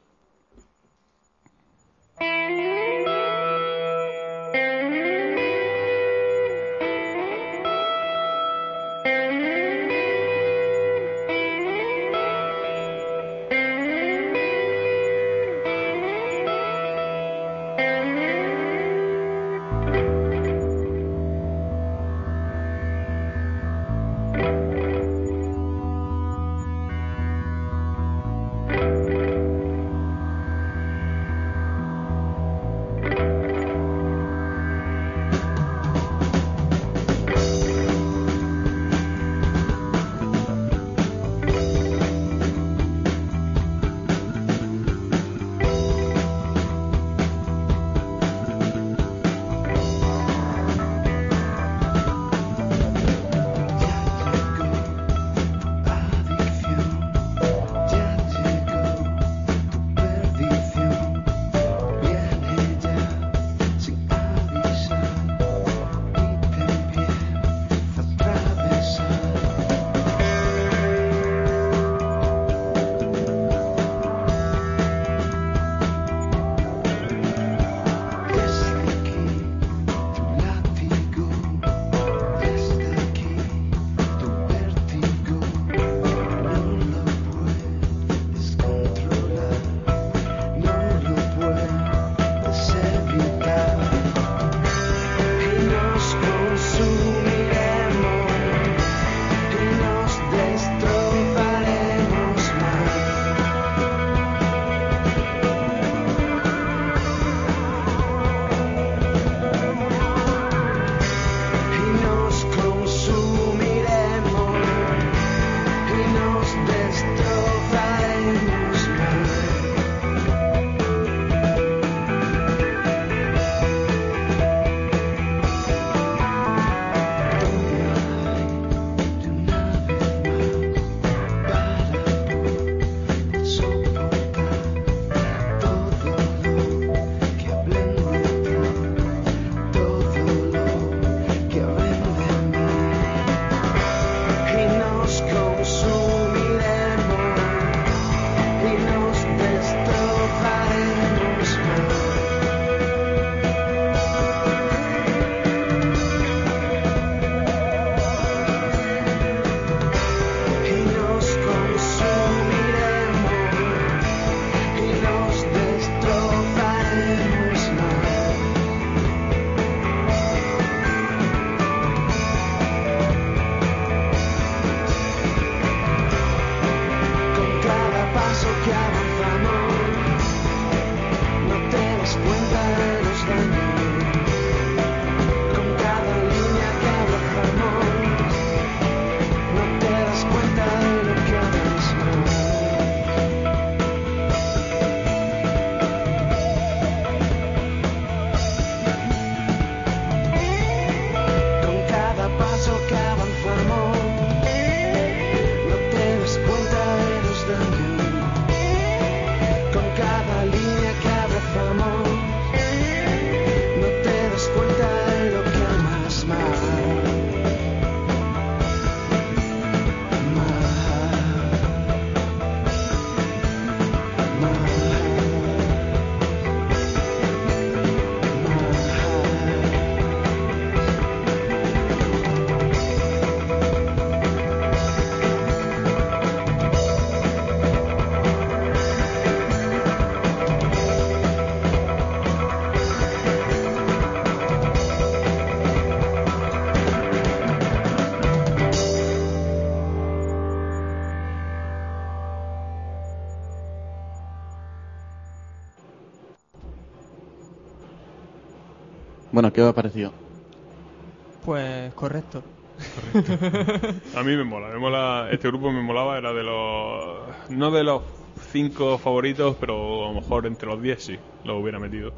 Bueno, ¿qué os ha parecido? Pues correcto. A mí me mola, me mola, este grupo me molaba, era de los, no de los cinco favoritos, pero a lo mejor entre los diez sí, lo hubiera metido.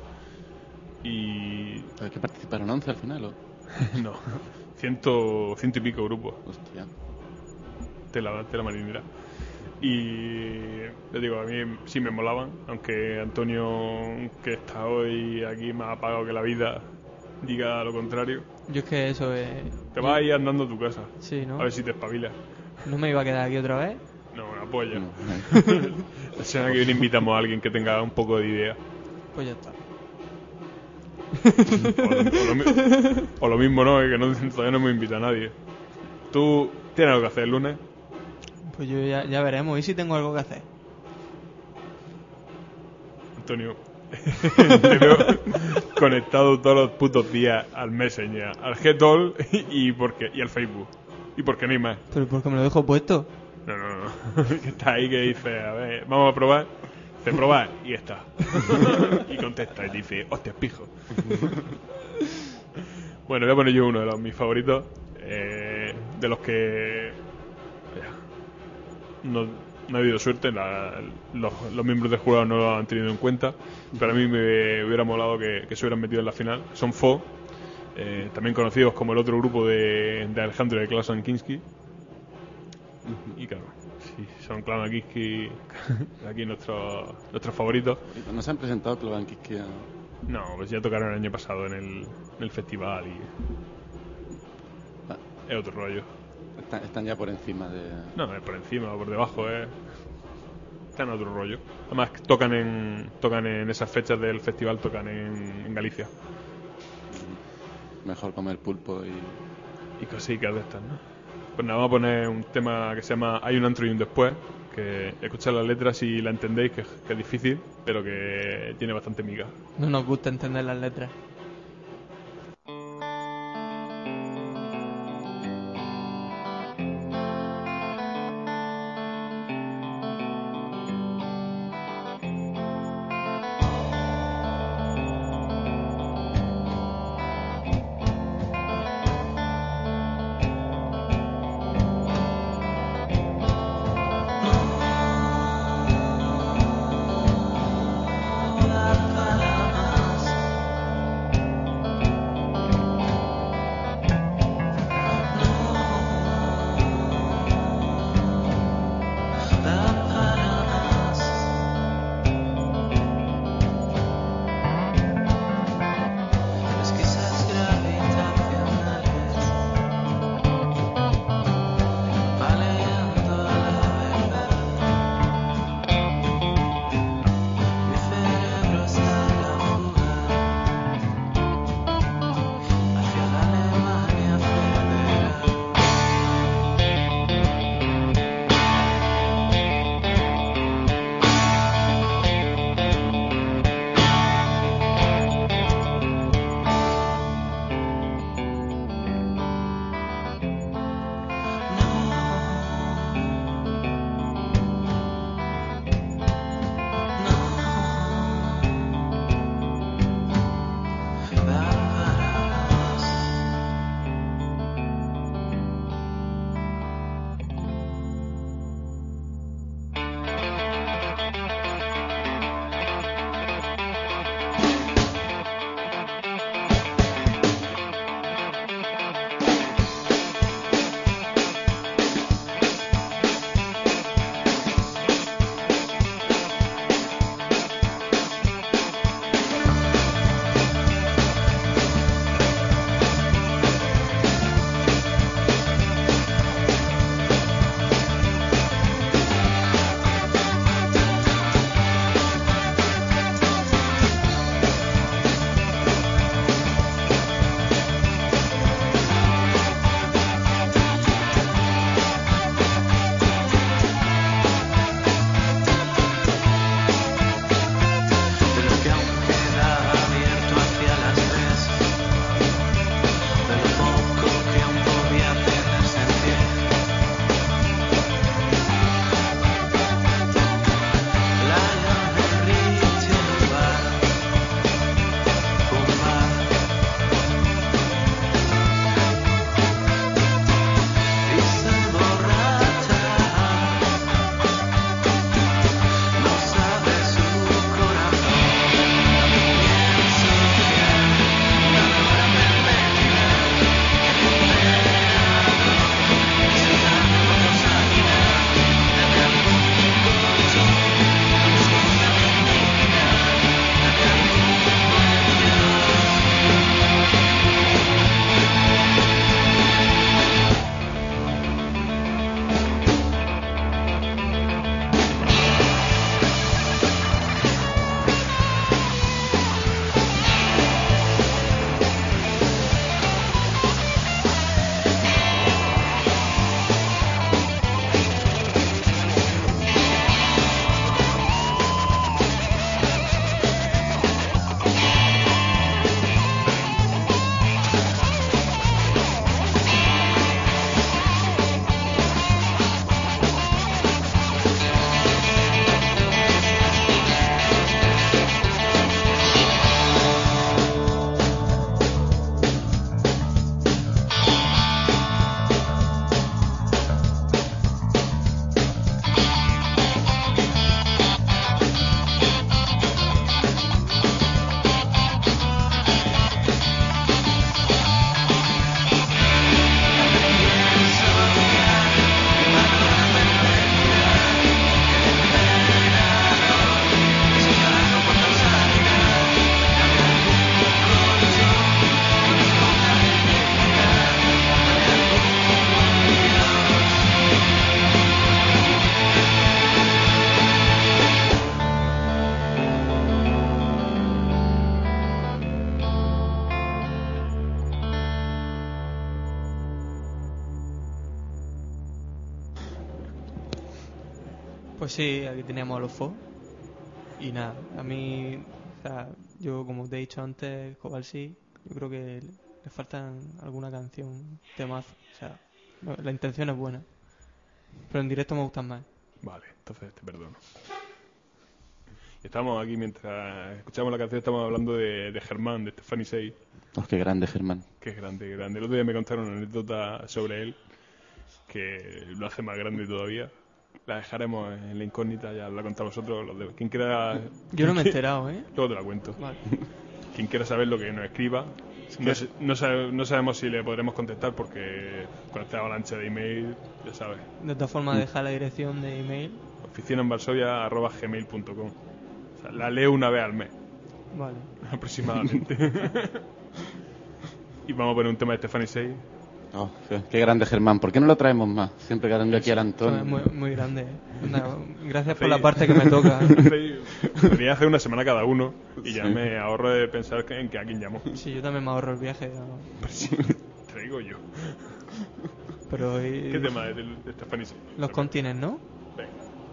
Y ¿Pero que participaron once al final o? no, ciento, ciento y pico grupos, Hostia. tela, tela marinera. Y te digo, a mí sí me molaban, aunque Antonio, que está hoy aquí más apagado que la vida, diga lo contrario. Yo es que eso es... Te vas a ir andando a tu casa, Sí, ¿no? a ver si te espabilas. No me iba a quedar aquí otra vez. No, una polla. No, La semana que viene invitamos a alguien que tenga un poco de idea. Pues ya está. O lo, o lo mi- o lo mismo no, que no, todavía no me invita a nadie. ¿Tú tienes algo que hacer el lunes? Pues yo ya, ya veremos. ¿Y si tengo algo que hacer? Antonio, te veo conectado todos los putos días al Messenger, al Gtall y, por qué, y al Facebook. ¿Y por qué no hay más? ¿Pero por qué me lo dejo puesto? No, no, no. Que está ahí que dice, a ver, vamos a probar. Te probar y está. Y contesta y dice, hostia, pijo. Bueno, voy a poner yo uno de los mis favoritos. Eh, de los que no, no ha habido suerte. La, los, los miembros del jurado no lo han tenido en cuenta. Pero a mí me hubiera molado que, que se hubieran metido en la final. Son Fo, eh, también conocidos como el otro grupo de, de Alejandro de Klaus and Kinski. Y claro, sí, son Clown and Kinski aquí nuestros nuestros favoritos. ¿No se han presentado Clown and Kinski a... No, pues ya tocaron el año pasado en el, en el festival y Ah, es otro rollo. están, están ya por encima de... No, es por encima o por debajo, es... está en otro rollo. Además tocan en tocan en esas fechas del festival, tocan en, en Galicia. Mejor comer pulpo y... Y cositas de estas, ¿no? Pues nada, vamos a poner un tema que se llama Hay un antro y un después, que escuchad las letras si la entendéis, que, que es difícil, pero que tiene bastante miga. No nos gusta entender las letras. Las palabras Pues sí, aquí teníamos a los Fo. Y nada, a mí, o sea, yo como te he dicho antes, Cobalsi, yo creo que le faltan alguna canción, temazo. O sea, no, la intención es buena. Pero en directo me gustan más. Vale, entonces te perdono. Estamos aquí mientras escuchamos la canción, estamos hablando de, de Germán, de Stephanie Sey. Oh, qué grande, Germán. Que es grande, grande. El otro día me contaron una anécdota sobre él que lo hace más grande todavía. La dejaremos en la incógnita, ya la contamos vosotros. Los de, quien quiera. Yo no me he enterado, ¿eh? Luego te la cuento. Vale. Quien quiera saber lo que nos escriba. No, sé- no, sabe- no sabemos si le podremos contestar porque con esta avalancha de email, ya sabes. De todas formas, deja la dirección de email. oficina en varsovia arroba gmail punto com. O sea, la leo una vez al mes, Vale. aproximadamente. Y vamos a poner un tema de Stephanie Sey. Oh, qué, qué grande, Germán. ¿Por qué no lo traemos más? Siempre que tengo aquí al Antonio. Es muy, muy grande. ¿eh? Anda, gracias por Sí. la parte que me toca. Debería hacer una semana cada uno y ya Sí. me ahorro de pensar que- en que a quién llamo. Sí, yo también me ahorro el viaje. ¿no? Te digo yo. Pero y- ¿Qué tema es de, de Stephanie Sey? los continentes, ¿no? Venga.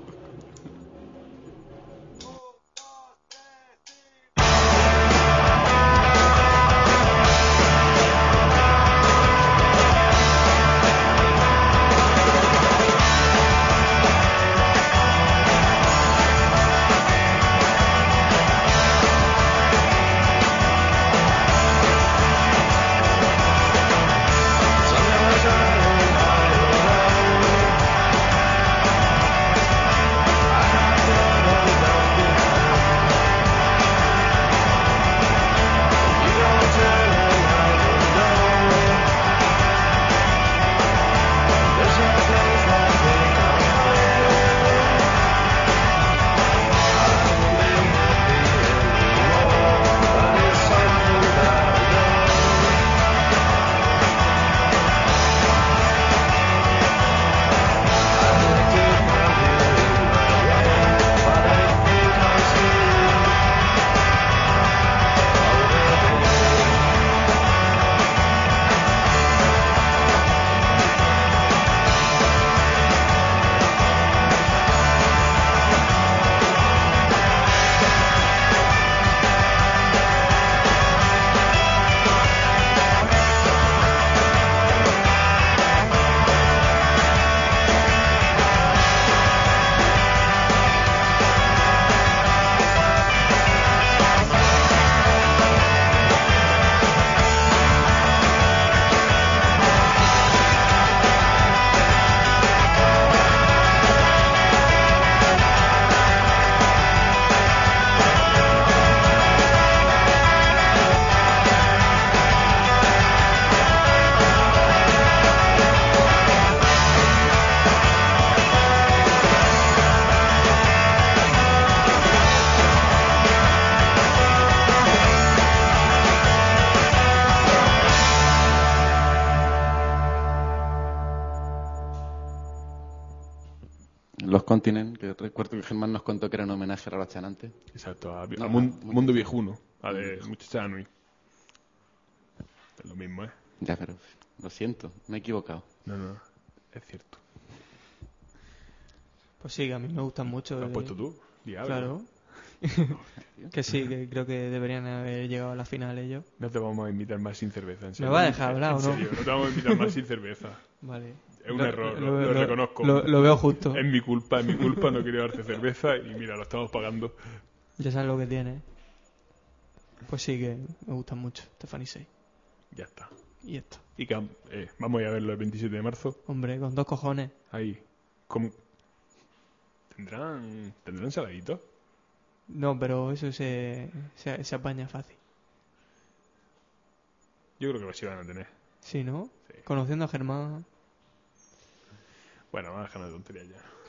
Los Continent, que recuerdo que Germán nos contó que era un homenaje a Rara Chanante. Exacto, a, a No, Mun- no, Mundo Viejuno, a de Muchacha Anui. Es lo mismo, ¿eh? Ya, pero lo siento, me he equivocado. No, no, es cierto. Pues sí, que a mí me gustan mucho. ¿Lo has eh, puesto tú? Diablo. Claro. Que sí, que creo que deberían haber llegado a la final ellos. No te vamos a invitar más sin cerveza, en serio. va a dejar hablar En o no? serio, no te vamos a invitar más sin cerveza. Vale. Es un error, lo, lo reconozco. Lo, lo veo justo. Es mi culpa, es mi culpa, no quería darte cerveza y mira, lo estamos pagando. Ya sabes lo que tiene. Pues sí, que me gustan mucho. Stephanie Sey. Ya está. Y esto. Y que, eh, vamos a ir a verlo el veintisiete de marzo. Hombre, con dos cojones. Ahí. ¿Cómo? ¿Tendrán, ¿tendrán saladitos? No, pero eso se, se, se apaña fácil. Yo creo que los iban a tener. Sí, ¿no? Sí. Conociendo a Germán. Bueno, vamos a dejar de tonterías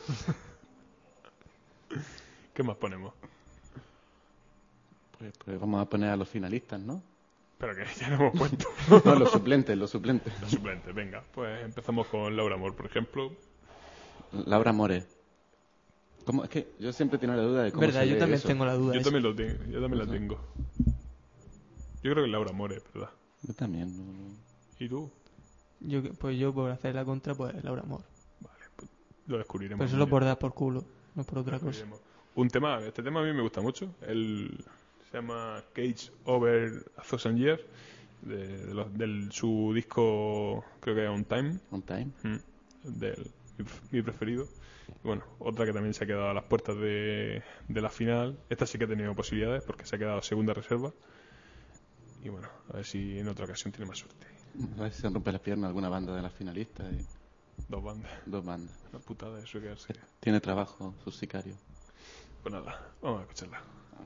ya. ¿Qué más ponemos? Pues, pues vamos a poner a los finalistas, ¿no? Pero que ya lo hemos puesto. No, los suplentes, los suplentes. Los suplentes, venga. Pues empezamos con Laura Amor, por ejemplo. Laura More. ¿Cómo? Es que yo siempre tengo la duda de cómo Verdad, se yo lee también eso. tengo la duda. Yo esa. también lo tengo, yo también la tengo. Yo creo que Laura More, ¿verdad? Yo también. no- ¿Y tú? Yo, pues yo por hacer la contra, pues Laura Amor. Vale, pues lo descubriremos. Pero un solo día. por dar por culo. no por otra cosa. Un tema, este tema a mí me gusta mucho. El, se llama Cage Over a Thousand Years, de, de los, del su disco, creo que es On Time. On Time. Mm, del, mi, mi preferido. Y bueno, otra que también se ha quedado a las puertas de, de la final. Esta sí que ha tenido posibilidades porque se ha quedado segunda reserva. Y bueno, a ver si en otra ocasión tiene más suerte. A ver si se rompe las piernas alguna banda de las finalistas. Y Dos bandas. dos bandas. Una putada eso que quedarse. Tiene trabajo, sus sicarios. Pues nada, vamos a escucharla.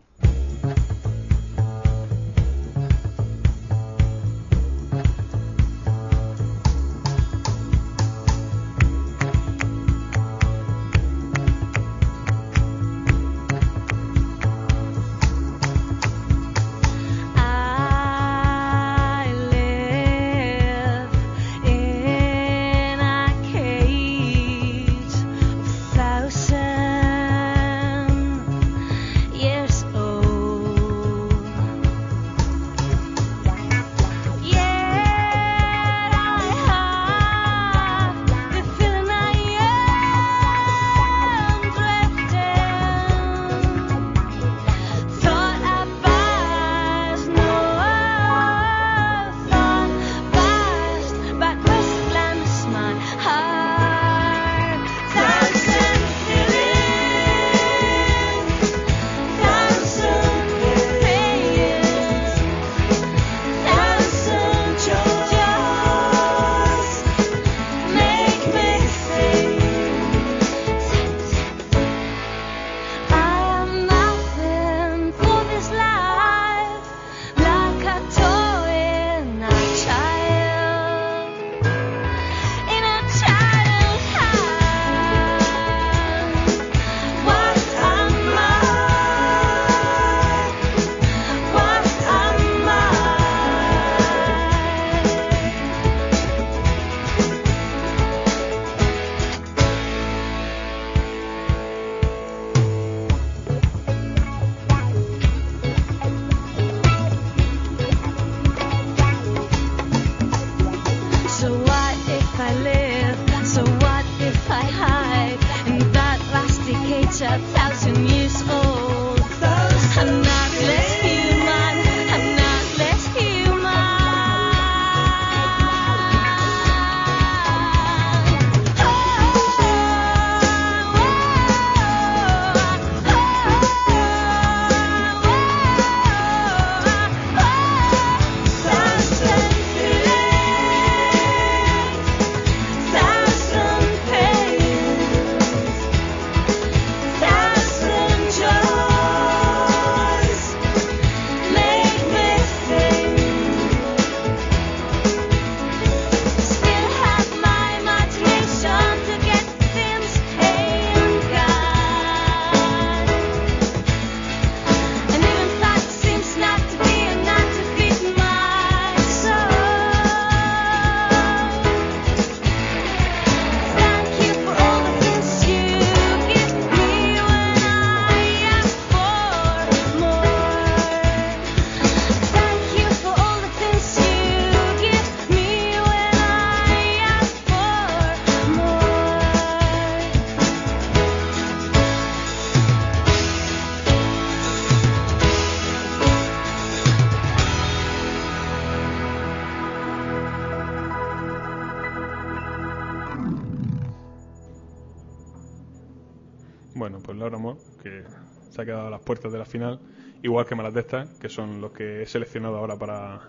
Bueno, pues Laura Moore, que se ha quedado a las puertas de la final, igual que Malatesta, que son los que he seleccionado ahora para,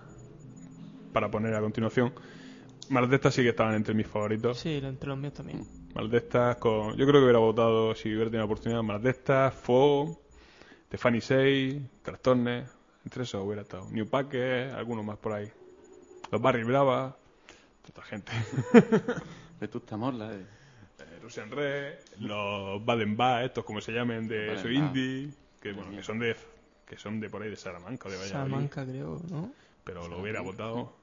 para poner a continuación. Malatesta sí que estaban entre mis favoritos. Sí, entre los míos también. Malatesta, con, yo creo que hubiera votado, si hubiera tenido la oportunidad, Malatesta, Fo, Stefani Sei, Trastorne, entre esos hubiera estado. New Packer, algunos más por ahí. Los Barry Brava, toda gente. Vetusta Morla, eh. Russian Red, los Baden Ba, estos como se llamen, de Soy Indie, que bueno, que son de que son de por ahí de Salamanca o de Valladolid. Salamanca creo, ¿no? Pero lo hubiera votado.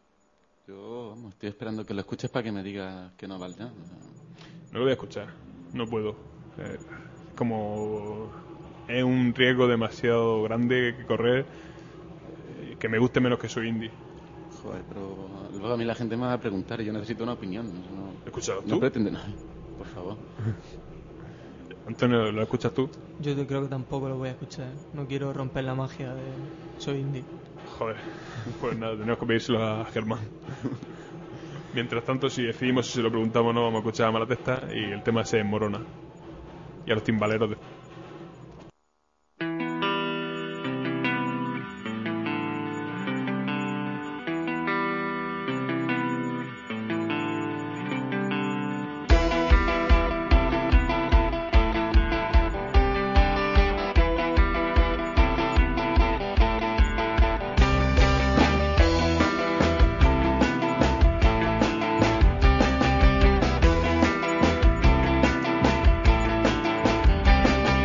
Yo vamos, estoy esperando que lo escuches para que me digas que no vale nada. No lo voy a escuchar, no puedo. Eh, como es un riesgo demasiado grande que correr, eh, que me guste menos que Soy Indie. Joder, pero luego a mí la gente me va a preguntar y yo necesito una opinión. No, ¿Escuchado no tú? pretende nada. Por favor. Antonio, ¿lo escuchas tú? Yo te- creo que tampoco lo voy a escuchar. No quiero romper la magia de Soy Indie. Joder, pues nada, tenemos que pedírselo a Germán. Mientras tanto, si decidimos si se lo preguntamos o no, vamos a escuchar a Malatesta y el tema se Morona. Y a los timbaleros de... Thank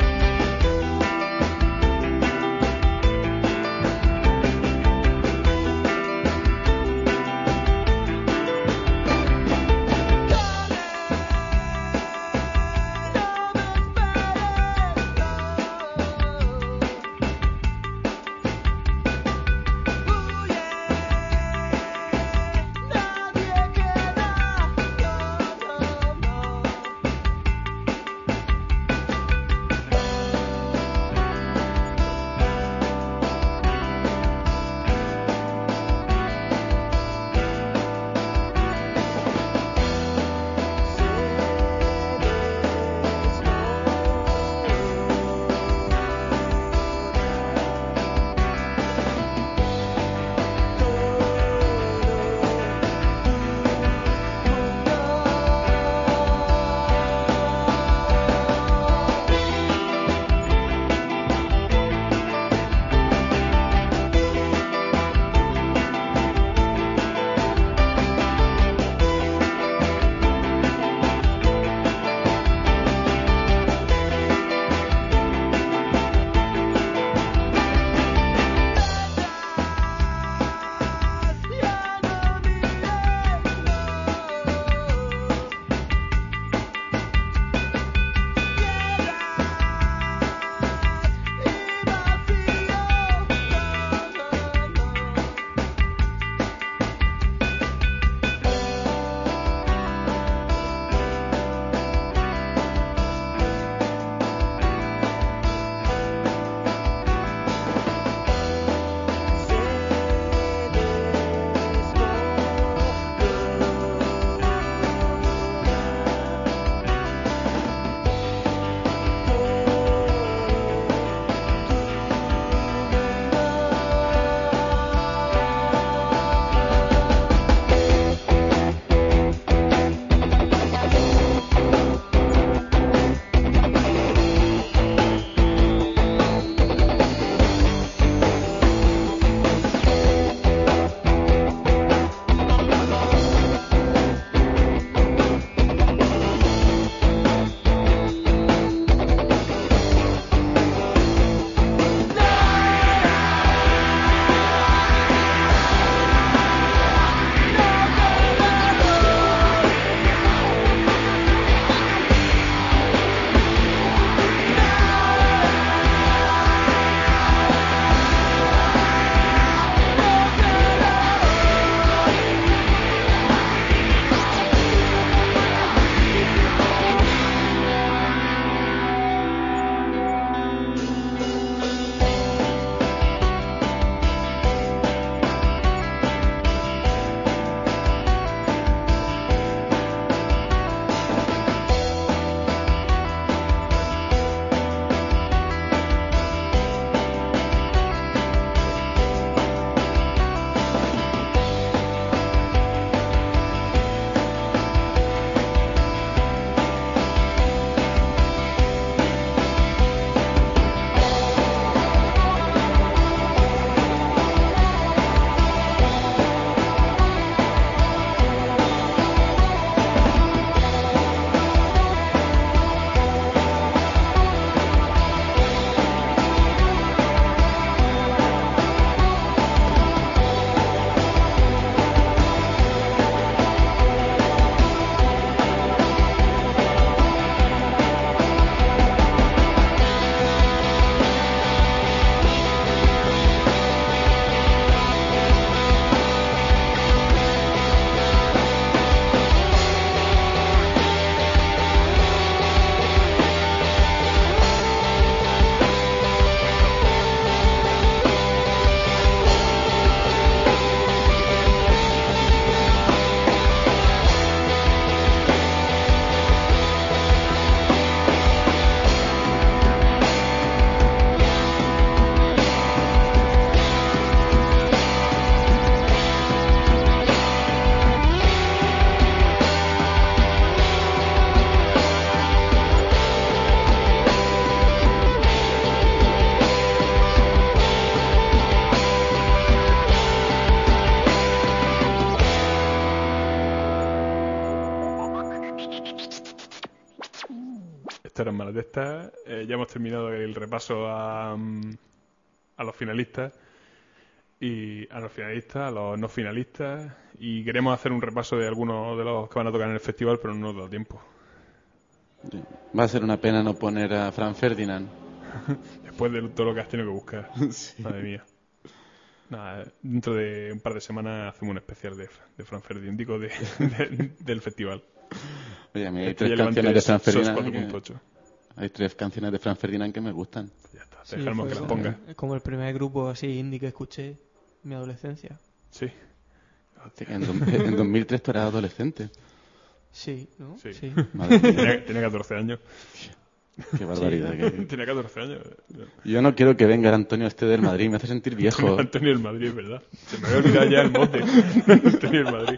Esto eran Malatestas. Eh, ya hemos terminado el repaso a, mm, a los finalistas y a los finalistas, a los no finalistas, y queremos hacer un repaso de algunos de los que van a tocar en el festival, pero no nos da tiempo. Va a ser una pena no poner a Franz Ferdinand. Después de todo lo que has tenido que buscar. Sí. Madre mía. Nada, dentro de un par de semanas hacemos un especial de, de Franz Ferdinand, digo, de, de- del festival. Oye, a mí hay Esto tres ya canciones de levanté Franz SOS Ferdinand. cuatro punto Que, ocho. hay tres canciones de Franz Ferdinand que me gustan. Ya está, Sí, dejamos fue que las como- ponga. Es como el primer grupo así indie que escuché en mi adolescencia. Sí, Hostia, que En, do- en dos mil tres tú eras adolescente. Sí, ¿no? Sí. Sí. Madre mía, tenía, tenía catorce años. qué barbaridad. que- Tenía catorce años. Yo no quiero que venga el Antonio este del Madrid, me hace sentir viejo. Antonio del Madrid, es verdad. Se me había olvidado ya el mote. Antonio del Madrid.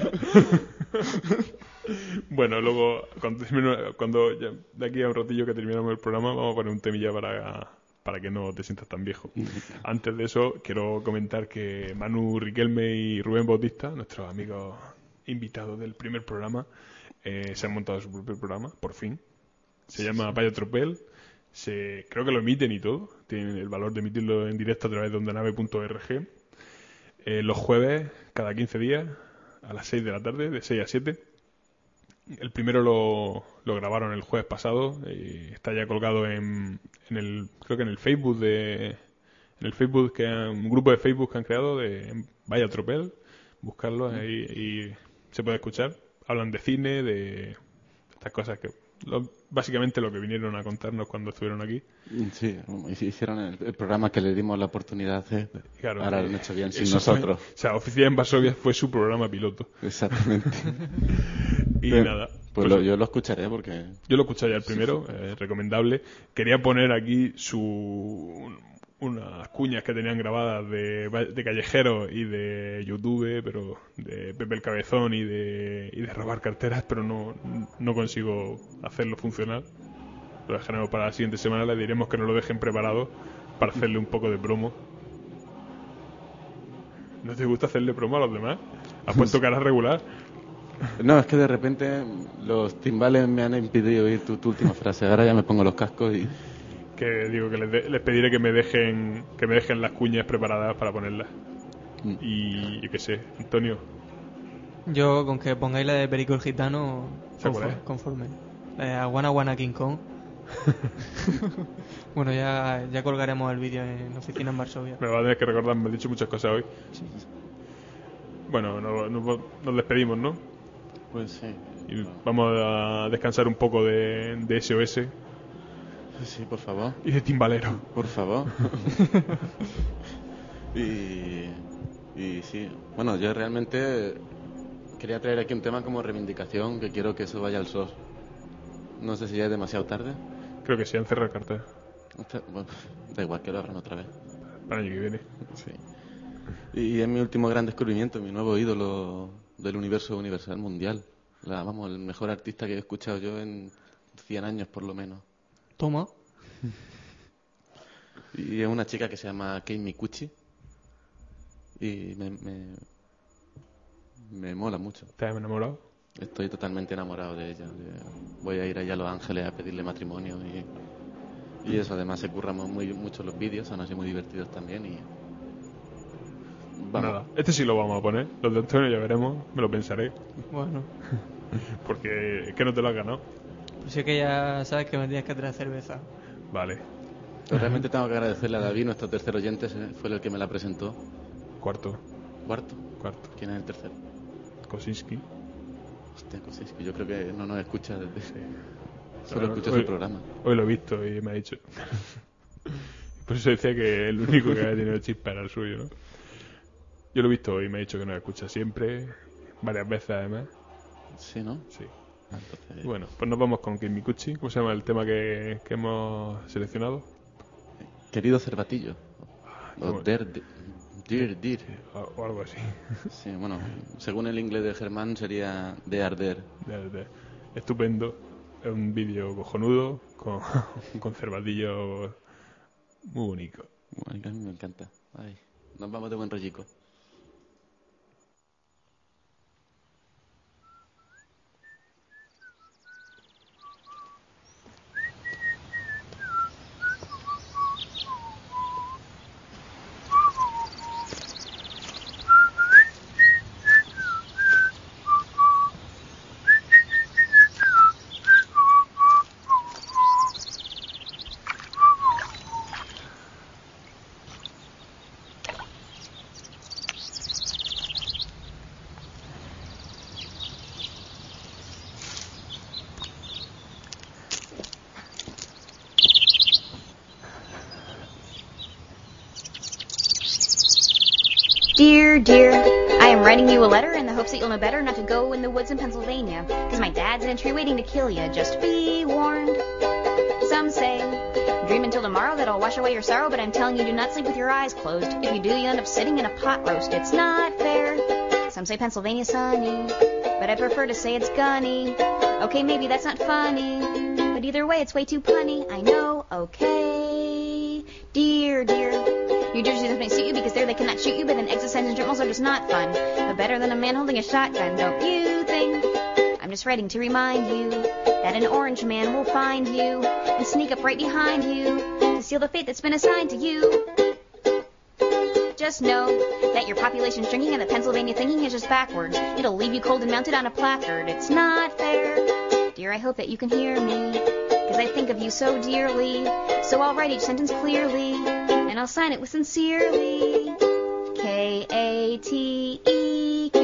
Bueno, luego, cuando, termino- cuando ya, de aquí a un ratillo que terminamos el programa, vamos a poner un temilla para, para que no te sientas tan viejo. Antes de eso, quiero comentar que Manu Riquelme y Rubén Bautista, nuestros amigos invitados del primer programa, eh, se han montado su propio programa, por fin. Se llama Vaya Tropel. Se, creo que lo emiten y todo. Tienen el valor de emitirlo en directo a través de ondanave punto org. Eh, los jueves, cada quince días, a las seis de la tarde, de seis a siete. El primero lo, lo grabaron el jueves pasado. Y está ya colgado en, en el, creo que en el Facebook de, en el Facebook que han- un grupo de Facebook que han creado de Vaya Tropel. Buscarlo ahí y se puede escuchar. Hablan de cine, de estas cosas que lo- básicamente lo que vinieron a contarnos cuando estuvieron aquí. Sí, hicieron el, el programa que le dimos la oportunidad de hacer. Claro, Ahora eh, lo han hecho bien sin eso fue- nosotros. o sea, Oficina en Varsovia fue su programa piloto. Exactamente. Y Pero, nada. Pues, pues lo- yo lo escucharé porque... yo lo escuché ya el primero, eh, recomendable. Quería poner aquí su un- unas cuñas que tenían grabadas de, de callejeros y de YouTube, pero de Pepe el Cabezón y de, y de robar carteras, pero no, no consigo hacerlo funcionar. Lo dejaremos para la siguiente semana, le diremos que nos lo dejen preparado para hacerle un poco de promo. ¿No te gusta hacerle promo a los demás? ¿Has puesto cara regular? No, es que de repente los timbales me han impedido oír tu, tu última frase. Ahora ya me pongo los cascos y... Que digo que les, de- les pediré que me dejen que me dejen las cuñas preparadas para ponerlas. Mm. Y yo qué sé, Antonio, Yo con que pongáis la de Perico el Gitano, ¿Se cuál conforme. es? conforme. La de Aguana Guana King Kong. Bueno, ya, ya colgaremos el vídeo en Oficina en Varsovia. me va a tener que recordar, me has dicho muchas cosas hoy. Bueno, no- no- nos despedimos, ¿no? Pues sí. Y vamos a descansar un poco de, de S O S Sí, por favor. y de Timbalero. Por favor. y, y sí, bueno, yo realmente quería traer aquí un tema como reivindicación, que quiero que eso vaya al S O S. No sé si ya es demasiado tarde. Creo que sí, han cerrado el cartel Hasta- bueno, da igual, que lo abran otra vez. para el año que viene. Sí. Y es mi último gran descubrimiento, mi nuevo ídolo del universo universal mundial. La, vamos, el mejor artista que he escuchado yo en cien años por lo menos. Toma. Y es una chica que se llama Kei Mikuchi. Y me, me, me mola mucho. ¿Te has enamorado? Estoy totalmente enamorado de ella. Voy a ir allá a Los Ángeles a pedirle matrimonio y, y eso. Además se curran muy mucho los vídeos, son así muy divertidos también y... Vamos. Nada, este sí lo vamos a poner. Los de Antonio ya veremos, me lo pensaré. Bueno, Porque es que no te lo has ganado. pues sí que ya sabes que me tienes que traer cerveza. Vale, Pero realmente tengo que agradecerle a David, nuestro tercer oyente, ese fue el que me la presentó. cuarto, Cuarto. cuarto. ¿Quién es el tercero? Kosinski. Hostia, Kosinski, que yo creo que no nos escucha desde... Solo Bueno, escucha hoy- su programa. Hoy lo he visto y me ha dicho. Por eso decía que el único que había tenido chispa era el suyo, ¿no? Yo lo he visto hoy y me ha dicho que nos escucha siempre, varias veces además. Sí, ¿no? Sí. Ah, entonces, Y bueno, pues nos vamos con Kim Mikuchi. ¿Cómo se llama el tema que, que hemos seleccionado? Querido Cervatillo. qué O bueno. Der, Dir, Dir. O, o algo así. Sí, bueno, según el inglés de Germán sería de arder. De- de- estupendo. Es un vídeo cojonudo con, con cervatillos muy bonito. Bueno, a mí me encanta. Ay, nos vamos de buen rollico. Dear, dear, I am writing you a letter in the hopes that you'll know better not to go in the woods in Pennsylvania, because my dad's in a tree waiting to kill you. Just be warned. Some say, dream until tomorrow that I'll wash away your sorrow, but I'm telling you, do not sleep with your eyes closed. If you do, you end up sitting in a pot roast. It's not fair. Some say Pennsylvania's sunny, but I prefer to say it's gunny. Okay, maybe that's not funny, but either way, it's way too punny. I know, okay. Dear, dear, New Jersey doesn't suit you because there they cannot shoot you, but then exercise and journals are just not fun. But better than a man holding a shotgun, don't you think? I'm just writing to remind you that an orange man will find you and sneak up right behind you to seal the fate that's been assigned to you. Just know that your population's drinking and that Pennsylvania thinking is just backwards. It'll leave you cold and mounted on a placard. It's not fair. Dear, I hope that you can hear me, because I think of you so dearly. So I'll write each sentence clearly, and I'll sign it with sincerely. K A T E K